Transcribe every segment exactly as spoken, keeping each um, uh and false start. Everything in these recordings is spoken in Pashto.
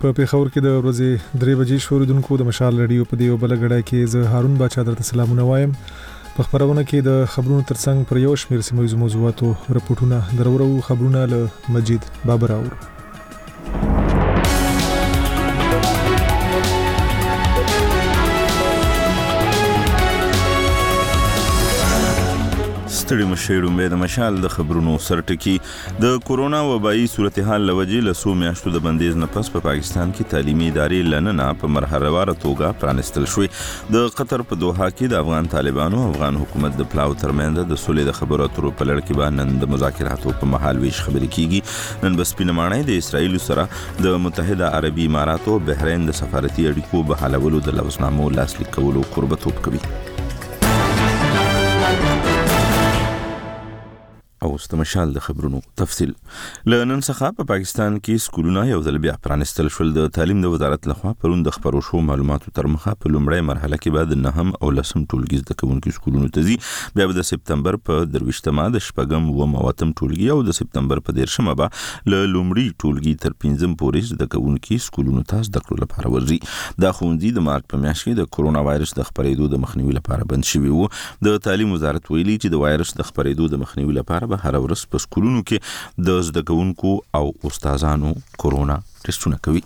په پیښور کې د ورځې درې بجې شوریدونکو د مشال رادیو په دیو بلګړای کې زه هارون باچا درته سلامونه وایم. په خبرونه کې د خبرونو ترڅنګ پر یو شمېر سیمه موضوعاتو رپورټونه درورو خبرونه له مجید بابر اور. ستړي مشر امید مشال د خبرونو سرټکی. د کورونا وبایي صورتحال لوجې له څو میاشتو د بندیز نه پس په پاکستان کې تعلیمي ادارې لننه په مرحلهواره توګه پرانستل شوې. د قطر په دوحه کې د افغان طالبانو او افغان حکومت د پلاو ترمنځ د سولې د خبرو اترو په لړ کې به نن د مذاکراتو په مهال ویش خبرې کیږي. نن به سپینمانۍ د اسرایل سره د متحده عربي اماراتو او بحرین د سفارتي اړیکو بحالولو د لوزنامو لاسلیک کولو قربتوب کوي. او استمشال د خبرونو تفصیل. لنن څخه په پاکستان کې سکولونه یو ځل بیا پرانستل شول. د تعلیم د وزارت لخوا پرون د خبرو شو معلوماتو تر مخه په لومړی مرحله کې بعد نهم او لسم ټولګي زده کوونکو سکولونو ته ځي. بیا د سپتمبر په درویشتمه د شپږم و مواتم ټولګي او د سپتمبر په دیرشمه به له لومړي ټولګي تر پنځم پورې زده کوونکو سکولونو ته زده کړو لپاره ورځي. دا ښوونځي د مارچ په میاشت کې د کورونا وایرس د خپرېدو د مخنیوي لپاره بند شوي وو. د تعلیم وزارت ویلي چې د وایرس د خپرېدو د مخنیوي لپاره به هر ورځ په سکولونو کې د زده کوونکو او استادانو کورونا ټسټونه کوي.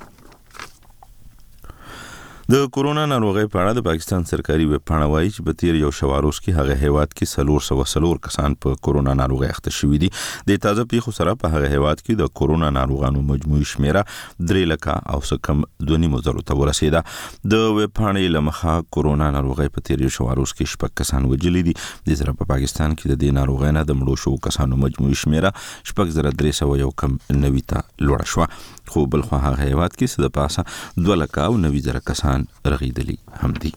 د کورونا ناروغۍ په اړه د پاکستان سرکاري ویب پاڼه وایي چې په تیر یو شواروز کې هغه هیواد کې څلور سوه څلور کسان په کورونا ناروغۍ اخته شوي دي. د تازه پیښو سره په هغه هیواد کې د کورونا ناروغانو مجموعي شمیره درې لکه او څه کم دوه نیمو زرو ته ورسېده. د ویب پاڼې له مخه کورونا ناروغۍ په تیر یو شواروز کې شپږ کسان وژلي دي. د سره په پاکستان کې د دې ناروغۍ نه د مړو شوو کسانو مجموعي شمیره شپږ زره درې سوه یو کم نوي ته لوړه شوه. خو بلخوا هغه هیواد کې څه د پاسه دوه لکه او نوي زره کسان رغیدلی هم دي.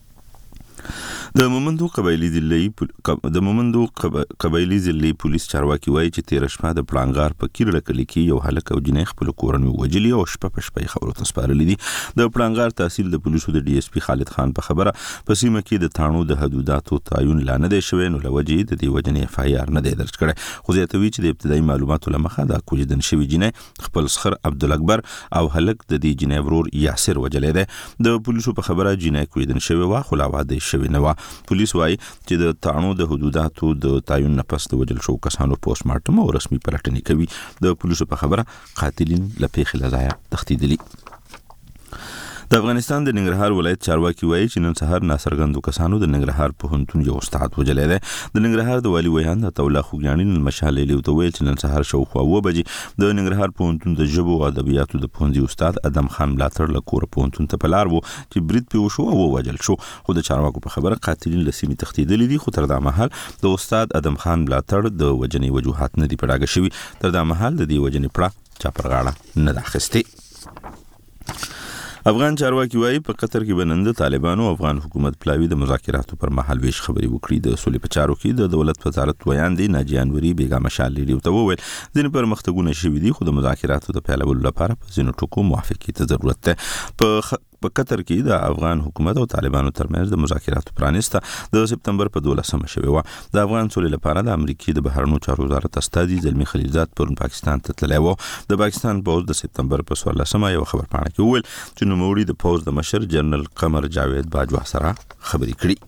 د مومندو قبایلی ضلعي د مومندو قبایلی ضلعي پولیس چارواکي وایي چې تیر شپه د پړانګار په کیرړه کلی کې یو هلک او جنۍ خپل کورنۍ وژلي او شپه په شپه خبرو ته سپارلي دي. د پړانګار تحصیل د پولیسو د ډي اس پی خالد خان په خبره په سیمه کې د تاڼو د حدوداتو تعین لا نه دی شوی، نو لوجې د دې وجنې اف آی آر نه دی درج کړی. خو زیاتوي چې د ابتدایي معلوماتو لمخه د کوجدن شوی جنۍ خپل سخر عبدالاکبر او هلک د دې جنۍ ورور یاسر وجلې دی. د پولیسو په خبره جنۍ کوجدن شوی وا خو لا واده شوی نه و. پولیس وايي چې د تاڼو د حدوداتو د تعین نه پس د وجل شو کسانو پوسټ مارټم او رسمي پلټنې کوي. د پولیسو په خبره قاتلین له پیښې له ځایه تښتېدلي. د افغانستان د ننګرهار ولایت چارواکي وایي چې نن سهار ناڅرګندو کسانو د ننګرهار پوهنتون یو استاد وژلی دی. د ننګرهار د والي ویاند عطا الله خوږیاڼي نن مشال لیلیو ته ویل چې نن سهار شاوخوا اوه بجې د ننګرهار پوهنتون د ژبو او ادبیاتو د پوهنځي استاد ادم خان ملاتړ له کوره پوهنتون ته په لار و چې برید پرې وشو او ووژل شو. خو د چارواکو په خبره قاتلین له سیمې تښتېدلي دي. خو تر دا مهال د استاد ادم خان ملاتړ د وژنې وجوهات نه دي په ډاګه شوي. تر دا مهال د دې وژنې پړه چا پر غاړه نه ده اخیستې. افغان چارواکي وایي په قطر کې به نن د طالبانو او افغان حکومت پلاوي د مذاکراتو پر مهال ویش خبرې وکړي. د سولې په چارو کې د دولت وزارت ویاندې ناجیه انوري بیګا مشال لیلیو ته وویل ځینې پرمختګونه شوي دي خو د مذاکراتو د پیلولو لپاره په ځینو ټکو موافقې ته ضرورت دی. په په قطر کې د افغان حکومت او طالبانو ترمنځ د مذاکراتو پرانسته د سپتمبر په دولسمه شوې وه. د افغان سولې لپاره د امریکای د بهرنیو چارو وزارت استازي زلمی خلیلزاد پرون پاکستان ته تللی و. د پاکستان پوز د سپتمبر په څوارلسمه یو خبرپاڼه کې وویل چې نوموړي د پوز د مشر جنرال قمر جاوید باجوه سره خبرې کړي.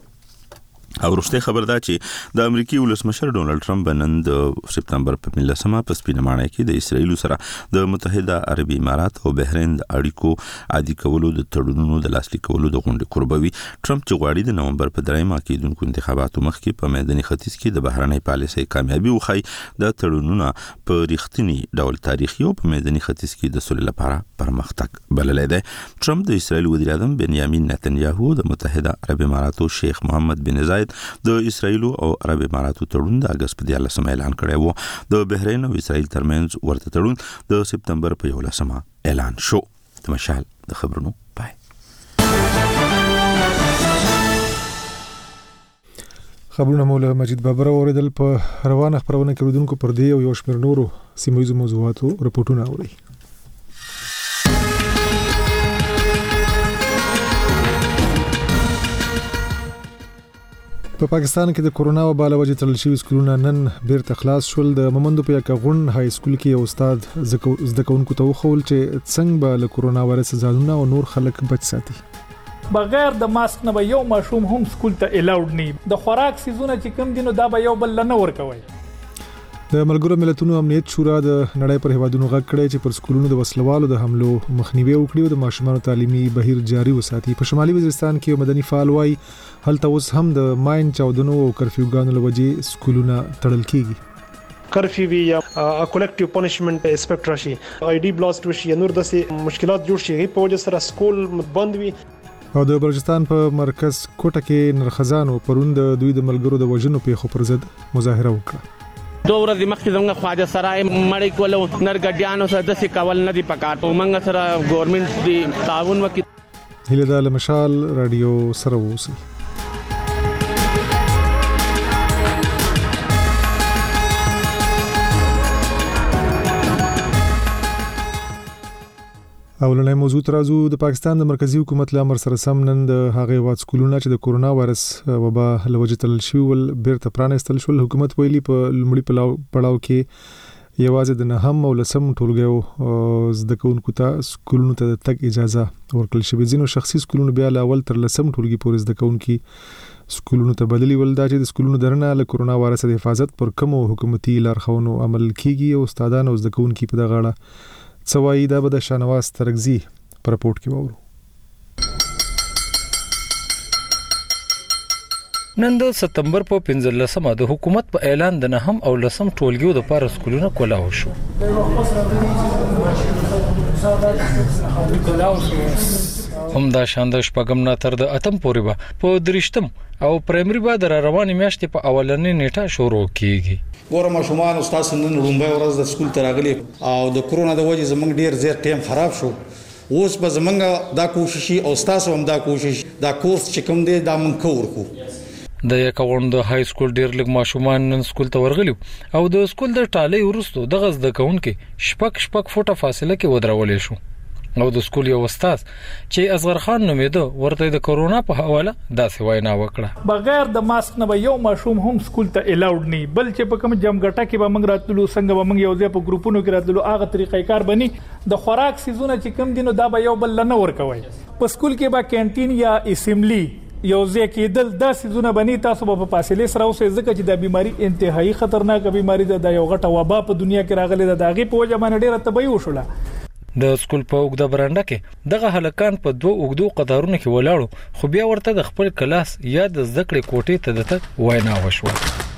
او وروسته خبر دا چې د امریکای ولسمشر ډونالد ټرمپ نن د سپتمبر په پنځلسمه په سپینمانۍ کې د اسرایل سره د متحده عربي امارات او بحرین د اړیکو عادي کولو د تړونونو د لاسلیک کولو د غونډې قربوي. ټرمپ چې غواړي د نومبر په دریمه کې کېدونکو انتخاباتو مخکې په میداني ختیځ کې د بهرنۍ پالیسۍ کامیابي وښایي. د تړونونه په رښتینی ډول تاریخي او په میداني ختیځ کې د سولې لپاره پرمختګ بللی دی. ټرمپ د اسرایل وزیر اعظم بنیامین نتنیاهو د متحده عرب اماراتو شیخ محمد بن زاید د اسرایل او عرب اماراتو تړون د اگست په دیارلسمه اعلان کړی وو. د بحرین او اسرایل ترمنځ ورته تړون د سپتمبر په یولسمه اعلان شو. د مشال د خبرونو پای. خبرونه مولا مجید بابر اوریدل. په روانه خبرونه کې ودونکو پر دی او یو شمېر نورو سیمه موضوعاتو رپورټونه اوري. په پا پاکستان کې د کورونا وبا له وجې تړل شوي سکولونه نن بیرته خلاص شول. د مومندو په یکه غونډ های سکول کې یو استاد زده کوونکو ته وښول چې څنګه به له کورونا وایرس ځانونه او نور خلک بچ ساتي. بغیر د ماسک نه به یو ماشوم هم سکول ته الاود نه. د خوراک سیزونه چې کوم دي نو دا به یو بل نه ورکوي. د ملګرو ملتونو امنیت شورا د نړۍ پر هیوادونو غږ کړی چې پر سکولونو د وسلوالو د حملو مخنیوي وکړي او د ماشومانو تعلیمي بهیر جاري وساتي. په شمالي وزیرستان کې مدني فعال وايي هلته اوس هم د ماین چاودنو او کرفیوګانو له وجې سکولونه تړل کیږي. کرفیو وی یا کولیکټیو پنیشمنت اسپیکټ راشي آی ډی بلاست وشي نور داسې مشکلات جوړ شي په وجه سره سکول بند وي. او د بلوچستان په مرکز کوټه کې نرخزانو پرون د دوی د ملګرو د وژنو پیښو پر ضد مظاهره وکړه. دو ورځې مخکې زموږ خواجه سرای مړی کولو نرګډیانو سره داسې کول نه دي پکار. موږ سره ګورنمنت دی تعاون وکړي. هیله ده له مشال رادیو سره اوسئ. اولنې موضوع ترازو د پاکستان د مرکزی حکومت له امر سره سم نن د هغه هیواد سکولونه چې د کورونا وایرس وبا له وجې تړل شوي ول بیرته پرانیستل شول. حکومت ویلي په لومړي پړاو کې یوازې د نهم او لسم ټولګیو زده کوونکو ته سکولونو ته د تګ اجازه ورکړل شوې. ځینو شخصي سکولونو بیا له اول تر لسم ټولګي پورې زده کوونکي سکولونو ته بدلی ول. دا چې د سکولونو درنه له کورونا وایرس د حفاظت پر کومو حکومتي لارښوونو عمل کیږي او استادان او زده کوونکي په دغه اړه سوای دا به د شانواز ترغزي پر رپورت کې وورو. نن د سپتمبر په پنځلسمه د حکومت په اعلان د نهم او لسم ټولګیو د پاره سکولونه کولاو شو. هم دا شاندار شپږم نه تر د اتم پورې به په درشتم او پرایمري به د روانې میاشتې په اولنې نیټه شروع کیږي. ګوره ماشومان استاد نن لومبای ورځ د سکول ته راغلي او د کورونا د وجې زمونږ ډیر زیات ټیم خراب شو. اوس به زمونږ دا کوشش او استاد هم دا کوشش دا کورس چې کوم دی دا مونږ کوو. د یک غوند های سکول ډیر لږ ماشومان نن سکول ته ورغلي او د سکول د ټالۍ ورستو د غز د کونکي شپک شپک فوټه فاصله کې ودرولې شو. او د سکول یو استاد چې اصغر خان نومیده ورته د کورونا په حواله داسې وینا وکړه. بغیر د ماسک نه یو ماشوم هم سکول ته الاود نه. بل چې په کوم جمګټه کې به موږ راتلو څنګه به موږ یو ځای په ګروپونو کې راتلو هغه طریقې کار بني. د خوراک سیزونه چې کوم دینو دا به یو بل نه ورکوي. په سکول کې به کینټین یا اسمبلی یو ځای کې دل د سیزونه بني. تاسو به په فاصله سره اوسئ ځکه چې د بیماری انتهایی خطرناک بیماری ده. د یو غټه وبا په دنیا کې راغلي ده. دغه په وجه باندې ډیره تبعی وشوله. د سکول په اوګده برانډه کې دغه هلکان په دوه اوګدو قطارونو کې ولاړو خو بیا ورته د خپل کلاس یا د زده کړې کوټې ته د تک وینا وشوه.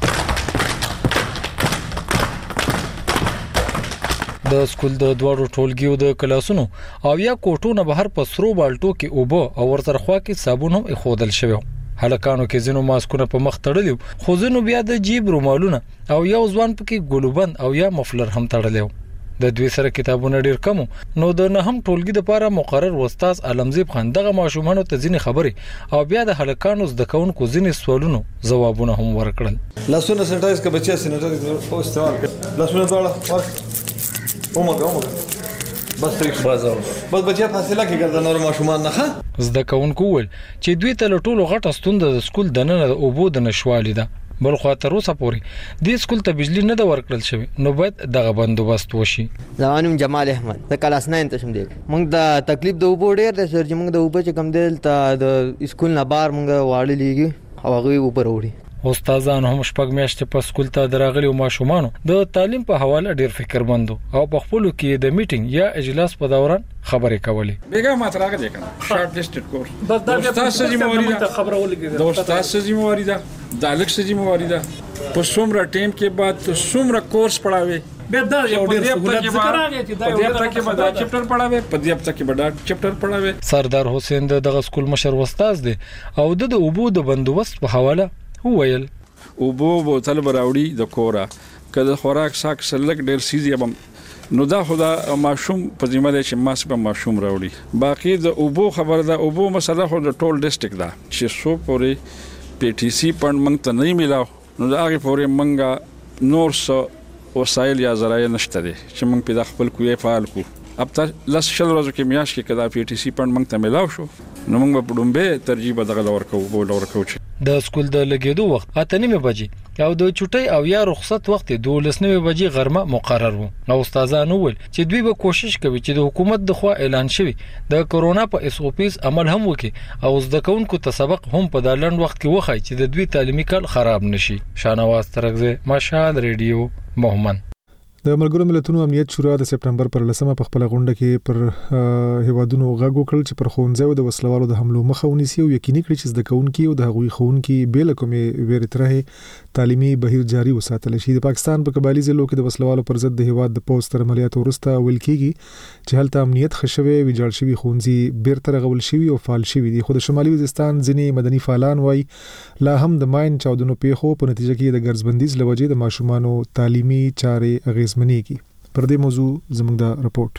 د سکول د دوړو ټولګیو د کلاسونو او یا کوټو نه بهر په سرو بالټو کې اوبه او ورسره خوا کې صابون هم اخودل شوی. هلکانو کې زینو ماسکونه په مخ تړلیو خو زینو بیا د جیب رومالونه او یو ځوان پکې ګلوبند او یا مفلر هم تړلیو. د دوی سره کتابونه ډیر کم نو د نهم ټولګي د لپاره مقرر استاد علمزیب خان دغه ماشومانو ته ځینې خبرې او بیا د هلکانو زده کوونکو ځینې سوالونو ځوابونه هم ورکړل. لاسونه سنټایز کا بچیا سنټایز او استعمال لاسونه دواړه ورک اومګه اومګه بس تریخ بازار بس بچیا فاصله کې ګرځنه نور ماشومان نه ښه. زده کوونکو ول چې دوی ته ټولو غټه ستونده د سکول د نن د اوبو د نشوالي ده. بل خو تر اوسه پورې د سکول ته بجلی نه د ورکړل شوی نو باید دغه بندوبست وشي. زمانم جمال احمد د کلاس نه تشم دی. موږ د تکلیف د وبو ډیر د سر چې موږ د وبو چې کم دی ته د سکول نه بار موږ واړی لیږي او هغه وبو وروړي. استادان هم شپږ میاشتې په سکول ته دراغلي او ماشومان د تعلیم په حواله ډیر فکرمند او په خپل کې د میټینګ یا اجلاس په دوران خبرې کولې. بیګه ماته راغلی کنه شارټ لیسټډ کورس بس دا تاسو ذمہواری ده خبره ولګي دا تاسو ذمہواری ده د الګ څه ذمہواری ده په څومره ټیم کې بعد څومره کورس پڑھاوي به دا یو ډیر سہولت ذکر راغی چې دا یو ډیر کې به چپټر پڑھاوي په دې هفته کې به دا چپټر پڑھاوي. سردار حسین دغه سکول مشر استاد دی او د اوبو د بندوبست په حواله وویل اوبو بوتل براوړي د کورا کله خوراک ساک سلک ډیر سیزي بم نو دا خدا ماشوم په ذمہ ده چې ماس په ماشوم راوړي. باقي د اوبو خبر ده اوبو مسله خو د ټول ډیسټریکټ ده چې سو پورې پی ټی سی پاند منګ ته نه میلاو نو دا هغه پورې منګه نور څه وسایل یا ذرایع نشته دي چې موږ په خپل کوی فعال کو هفته لس شل ورځې کې میاشت کې کدا پی ټی سی پاند موږ ته ملاو شو نو موږ په ډومبه ترجیح بدغه ورکو بول ورکو چې د سکول د لګیدو وخت اته نیمه بجې او د چټي او یا رخصت وخت دولس نیمه بجې غرمه مقرر وو نو استادانو ول چې دوی به کوشش کوي چې د حکومت د خوا اعلان شوی د کورونا په اس او پیز عمل هم وکړي او زده کوونکو ته سبق هم په د لند وخت کې وخی چې د دوی تعلیمي کال خراب نشي. شانواز ترغزه مشال ریډیو مومن. د ملګرو ملتونو امنیت شورا د سپټمبر پر لسمه په خپل غونډه کې پر هیوادونو غږ وکړ چې پر ښوونځیو د وسلوالو د حملو مخه ونیسي او یقیني کړي چې زده کوونکي او د هغوی ښوونکي بل کومې ویرتره تعلیمي بهیر جاري وساتل شي. د پاکستان په قبایلی ضلعو کې د وسلوالو پر ضد د هیواد د پوسټ تر عملیاتو وروسته ویل کېږي چې هلته امنیت خښوي ویجاړ شوی ښوونځي بیرته رغول شوی او فعال شوی دي. خو د شمالي وزیرستان ځینې مدني فعالان وایي لا هم د ماین چاودنو پیښو په نتیجه کې د ګرځبندیز لوجې د ماشومانو تعلیمي چارې اغیزمنېږي. پر دې موضوع زموږ د رپورت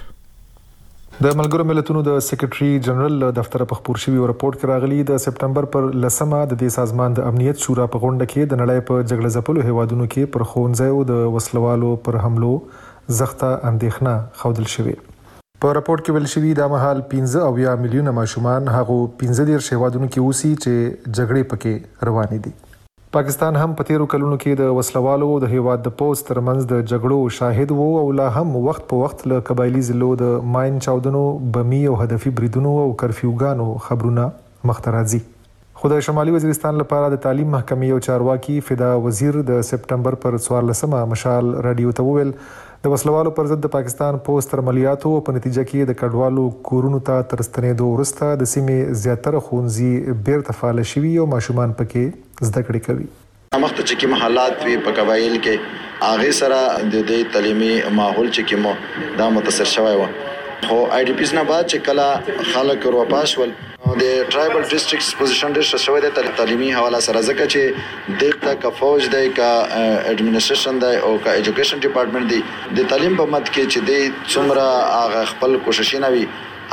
د ملګرو ملتونو د سیکریټري جنرال دفتر په خبر شوی رپورت کې راغلي د سپټمبر پر لسمه د دې سازمان د امنیت شورا په غونډه کې د نړۍ په جګړه ځپلو هیوادونو کې پر ښوونځیو د وسلوالو پر حملو زخته اندېښنه ښودل شوې. په رپورت کې ویل شوی د مهال پنځه او یا میلیونه ماشومان هغه پنځه ډیر هیوادونو کې اوسي چې جګړې پکې روانې دي. پاکستان هم په تیرو کلونو کې د وسلوالو د هیواد د پوسټ ترمنځ د جګړو شاهد وو او لا هم وخت په وخت له قبایلی ضلعو د ماین چاودنو بمی او هدفي بریدونو او کرفیوګانو خبرونه مخته راځي. خو د شمالي وزیرستان لپاره د تعلیم محکمې او چارواکي فدا وزیر د سپټمبر پر څوارلسمه مشال رادیو ته وویل د وسلوالو پر ضد د پاکستان پوسټ تر عملیاتو په نتیجه کې د کډوالو کورونو ته تر ستنېدو وروسته د سیمې زیاتره ښوونځي بیرته فعال شوي او ماشومان پکې زده کړې کوي. مخته چې کوم حالات وي په قبایل کې هغه سره د دې تعلیمي ماحول چې کوم دا متاثر شوی و خو آی ډی پیز نه بعد چې کله خلک ورواپس ول د ټرایبل ډیسټریکټس پوزیشن ډیر شوی د تعلیمي حواله سره ځکه چې دغه کا فوج دی کا اډمنسټریشن دی او کا ایجوکیشن ډپارټمنټ دی د تعلیم په مد کې چې د څومره هغه خپل کوششونه وي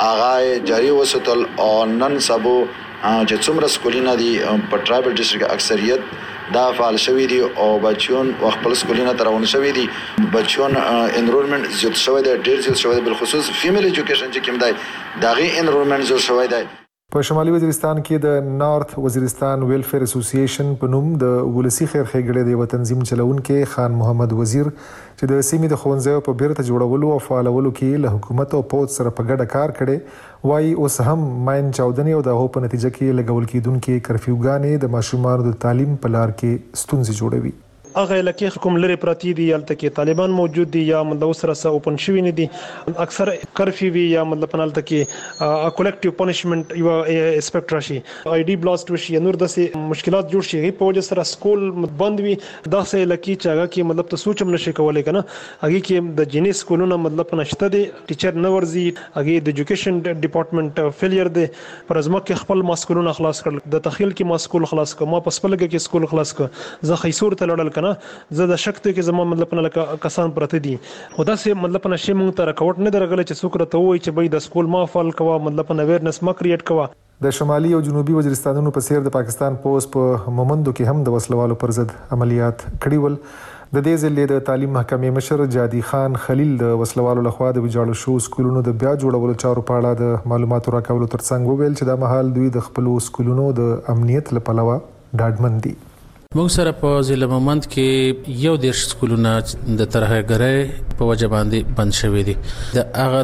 هغه جاری وساتل او نن سبو چې څومره سکولونه دي په ټرایبل ډیسټریکټ اکثریت دا فعال شوی دي او بچون خپل سکولونه ترون شوی دي بچون انرولمنت زیات شوی دی ډیر زیات شوی دی بل خصوص فیمیل ایجوکیشن چې کوم دی داغي انرولمنت زیات شوی دی. په شمالي وزیرستان کې د نارث وزیرستان ویلفیر اسوسییشن په نوم د ولسی خیر ښېګړې د یو تنظیم چلونکو خان محمد وزیر چې د سیمې د ښوونځیو په بیرته جوړولو او فعالولو کې له حکومت او پوځ سره په ګډه کار کړي وایي اوس هم ماین چاودنې او د هغو په نتیجه کې لګول کېدونکې کرفیوګانې د ماشومانو د تعلیم په لار کې ستونزې جوړوي. هغه لکه کوم لري پراتی دي یالته کې طالبان موجود دي یا مطلب سره سره اوپن شوی نه دي اکثر کرفیو وی یا مطلب پنالته کې ا کولیکټیو پنیشمنت یو اسپیکټ راشي آی ډی بلاست وشي نور داسې مشکلات جوړ شي په وجه سره سکول بند وي داسې لکه چې هغه کې مطلب ته سوچم نشي کولای کنه هغه کې د جنې سکولونو مطلب نشته دي ټیچر نه ورزي هغه د ایجوکیشن ډپارټمنټ فیلیر دي پر ازمه کې خپل ماسکولونه خلاص کړل د تخیل کې ماسکول خلاص کړ ما پس پلګه کې سکول خلاص کړ زه خیسور ته لړل کنه زه د شک ته کې زما مطلب نه لکه کسان پرته دي خدا سه مطلب نه شی مونږ ته راکوټ نه درغله چې څوک راته وای چې به د سکول ما فعال کوا مطلب نه اویرنس ما کریټ کوا. د شمالي او جنوبي وزیرستانونو په سیر د پاکستان پوس په مومندو کې هم د وسلوالو پر ضد عملیات کړي ول. د دې ځلې د تعلیم محکمې مشر جادي خان خلیل د وسلوالو لخوا د ویجاړو شو سکولونو د بیا جوړولو چارو په اړه د معلوماتو راکولو ترڅنګ وویل چې د مهال دوی د خپل سکولونو د امنیت لپاره ډاډمن دي. موږ سره په ضلع مومند کې یو دیرش سکولونه د ترهګرۍ په وجه باندې بند شوي دي د هغه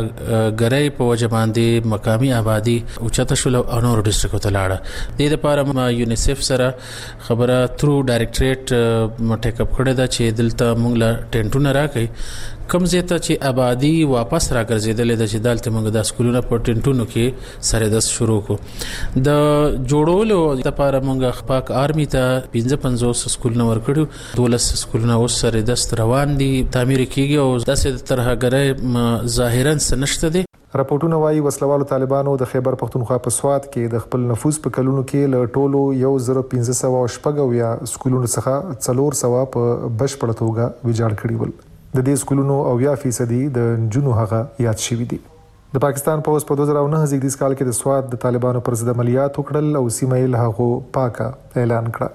ترهګرۍ په وجه باندې مقامي آبادی او چته شول او نور ډیسټریکټ ته لاړه د دې لپاره یونیسف سره خبره ترو ډایریکټریټ ټیک اپ کړی دا چې دلته موږ لا ټینټونه راکې کم زیاته چې آبادی واپس راګرځیدلې د چې دالته موږ د سکولونو په ټینټونو کې سره د شروع کو د جوړولو لپاره موږ خپاک آرمي ته پنځه پنځوس سکولونه ورکړو دولس سکولونه اوس سره د روان دي تعمیر کیږي او داسې ترهګرۍ ظاهرا سنشته دي. راپورټونه وايي وسلوالو طالبانو د خیبر پختونخوا په سواد کې د خپل نفوذ په کلونو کې له ټولو یو زره پنځه سوه شپږ یا سکولونو څخه څلور سوه په بشپړه توګه ویجاړ کړي ول. د دې سکولونو او یا فیصدي د جنو هغه یاد شوی دي. د پاکستان پوز په دوه زره او نهه زیږدیز کال کې د سواد د طالبانو پر ضد عملیات وکړل او سیمه یې له هغو پاکه اعلان کړه.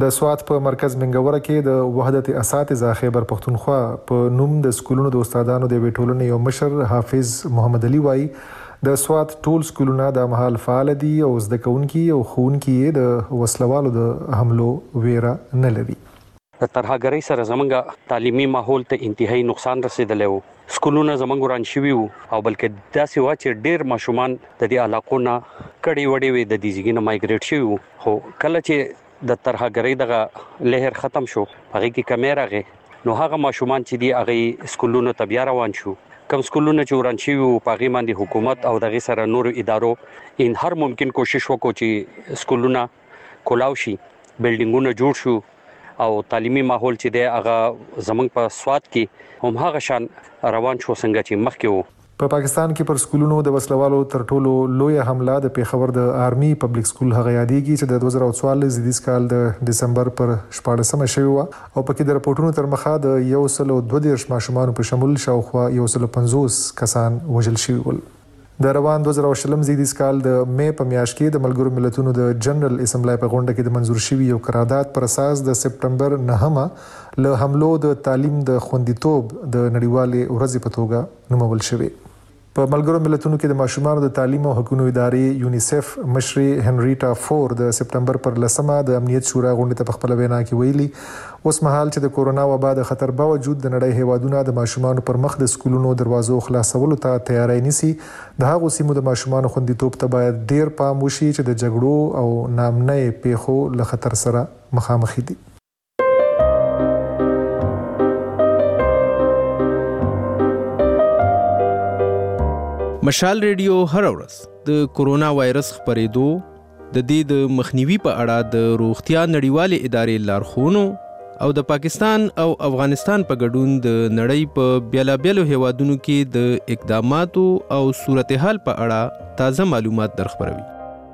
د سوات په مرکز منګوره کې د وحدت اساتذه خیبر پختونخوا په نوم د سکولونو د استادانو د ویټولنې یو مشر حافظ محمد علي وایي د سوات ټول سکولونه د مهال فعال دي او زده کوونکي او ښوونکي د وسلوالو د حملو ویره نه لري. د ترهګرۍ سره زمونږ تعلیمي ماحول ته انتهایی نقصان رسیدلی و. سکولونه زمونږ وران شوي وو او بلکې داسې وه چې ډېر ماشومان د دې علاقو نه کډې وډې وې د دې ځایګي نه مایګریټ شوي وو. خو کله چې د ترهګرۍ دغه لهر ختم شو هغې کې کمی راغې نو هغه ماشومان چې دي هغې سکولونو ته بیا روان شو. کم سکولونه چې وران شوي وو په هغې باندې حکومت او دغې سره نورو ادارو ان هر ممکن کوشش وکړو چې سکولونه کولاو شي، بلډینګونه جوړ شو او تعلیمي ماحول چې دی هغه زمونږ په سوات کې هم هغه شان روان شو څنګه چې مخکې وو. په پا پاکستان کې پر سکولونو د وسلوالو تر ټولو لویه حمله د پیښور د آرمي پبلک سکول هغه یادېږي چې د دوه زره څوارلس زیږدیز کال د دسمبر پر شپاړسمه شوې وه او پکې د راپورټونو تر مخه د یو سل او دوه دېرش ماشومانو په شمول شاوخوا یو سل پنځوس کسان وژل شوي ول. د روان دوه زره شلم زیږدیز کال د مې په میاشت کې د ملګرو ملتونو د جنرال اسمبلی په غونډه کې د منزور شوي یو قرارداد پر اساس د سپټمبر نهمه له حملو د تعلیم د خوندیتوب د نړیوالې ورځې په توګه نومول شوی. په ملګرو ملتونو کې د ماشومانو د تعلیم او حقوقو ادارې یونیسف مشري هنریټا فور د سپټمبر پر لسمه د امنیت شورا غونډې ته په خپل وینا کې ویلي اوس مهال چې د کورونا وبا د خطر باوجود د نړۍ هیوادونه د ماشومانو پر مخ د سکولونو دروازو خلاصولو ته تیاری نیسي، د هغو سیمو د ماشومانو خوندیتوب ته باید ډیر پام وشي چې د جګړو او نامنۍ پیښو له خطر سره مخامخ دي. مشال ریډیو هر ورځ د کورونا وایرس خپرېدو د دې د مخنیوي په اړه د روغتیا نړیوالې ادارې لارښوونو او د پاکستان او افغانستان په ګډون د نړۍ په بیلابیلو هیوادونو کې د اقداماتو او صورتحال په اړه تازه معلومات درخبروي.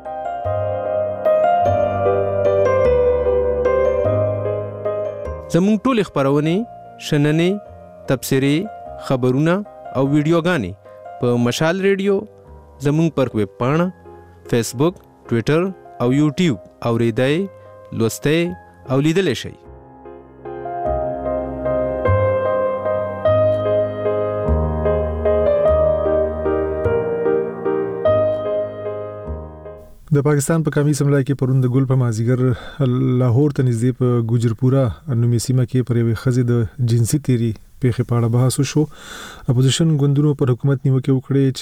زموږ ټولې خپرونې، شننې، تبصرې، خبرونه او ویډیوګانې په مشال ریډیو، زموږ پر ویب پاڼه، فیسبوک، ټویټر او یوټیوب اوریدای، لوستای او لیدلی شئ. د پاکستان په قومي اسمبلی کې پرون د ګل په مازیګر لاهور ته نږدې په ګوجرپورا نومي سیمه کې پر یوې ښځې د جنسي تیری پیښې په اړه بحث وشو. اپوزیشن ګوندونو پر حکومت نیوکې وکړې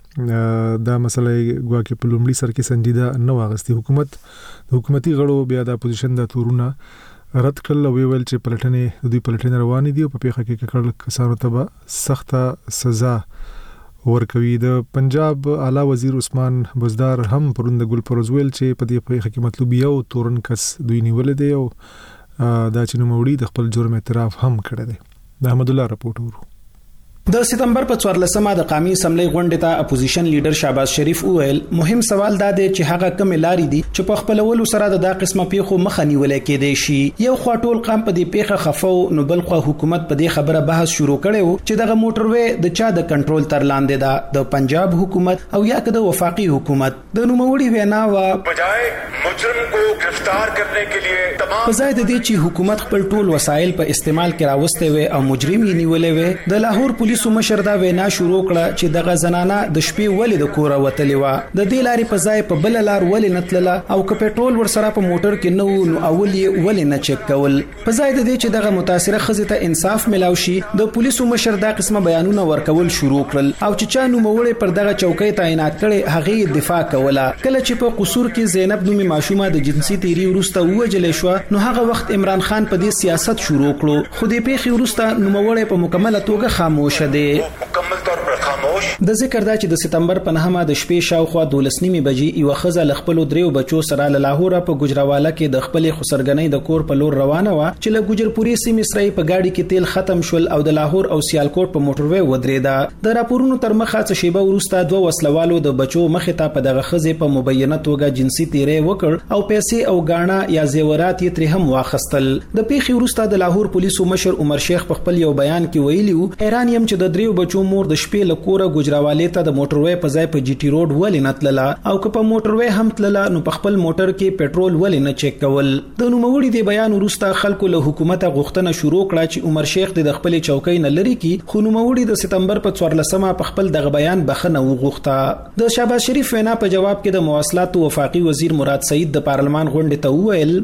چې دا مسله ګواکې په لومړي سر کې سنجیده نه واغستې. حکومت د حکومتي غړو بیا د اپوزیشن د تورونه رد کړل او ویل چې پلټنې د دوی پلټنې روانې دي او په پیښه کې کړل کسانو ته به سخته سزا ورکوي. د پنجاب اعلی وزیر عثمان بزدار هم پرون د ګل پروز ویل چې په دې پیښه کې مطلوب یو تورن کس دوی نیولې دی او دا چې نوموړي د خپل جرم اعتراف هم کړی دی. د احمد الله رپورټ ورو. د سپتمبر په څوارلسمه د قومي اسمبلی غونډې ته اپوزیشن لیډر شهباز شریف وویل مهم سوال دا دی چې هغه کوم لارې دي چې په خپلولو سره د دغه قسمه پیښو مخه نیول کېدای شي. یو خوا ټول قام په دې پیښه خفو نو بل خوا حکومت په دې خبره بحث شروع کړي وو چې دغه موټروي د چا د کنټرول تر لاندې ده، د پنجاب حکومت او یا که د وفاقي حکومت. د نوموړي وینا وا بجای مجرم کو گرفتار کرنے کے لیے تمام په ځای د دې چې حکومت خپل ټول وسایل په استعمال کې راوستي وي او مجرم یې نیولې وي، د لاهور پولیسو مشر دا وینا شروع کړه چې دغه زنانه د شپې ولې د کوره وتلې و، د دې لارې په ځای په بل لار ولې نتلله او که پېټرول ورسره په موټر کې نه نو اول یې ولې نه چک کول. په ځای د دې چې دغه متاثره ښځې ته انصاف ملاو شي د پولیسو مشر دا قسمه بیانونه ورکول شروع کړل او چې چا نوموړی پر دغه چوکۍ تعینات کړي هغه دفاع کوله. کله چې په قصور کې زینب نومي ماشومه د جنسي تیری وروسته ووجلې شو نو هغه وخت عمران خان په دې سیاست شروع کړو، خو دې پیښې وروسته نوموړی په مکمله توګه خاموش دی. مکمل طور پر خاموش. د ذکر دا چې د سپتمبر په نهمه د شپې شاوخوا دولس نیمې بجې یو ښځه له خپلو دریو بچو سره له لاهور په ګجراواله کې د خپلې خسرګنۍ د کور په لور روانه وه چې له ګجرپوري سیمې سره په گاډي کې تیل ختم شول او د لاهور او سیالکوټ په موټروي ودرېده. د راپورونو تر مخه څه شیبه وروسته دوه وسلوالو د بچو مخې ته په دغه ښځې په مبینه توګه جنسي تیری وکړ او پیسې او غاڼه یا زیورات یې ترې هم واخیستل. د پیښې وروسته د لاهور پولیسو مشر عمر شیخ په خپل یو بیان کې ویلي و حیران یم چې د دریو بچو مور د شپې له کوره خبره ګجراوالې ته د موټروي په ځای په جی ټي روډ ولې نتلله او که په موټروي هم تلله نو په خپل موټر کې پېټرول ولې نه چیک کول. د نوموړي د بیان وروسته خلکو له حکومت غوښتنه شروع کړه چې عمر شیخ د خپل چوکۍ نه لري کی خو نوموړي د سپتمبر په څوارلسمه په خپل دغه بیان بخنه وغوښته. د شهباز شریف وینا په جواب کې د مواصلات او وفاقي وزیر مراد سعید د پارلمان غونډې ته وویل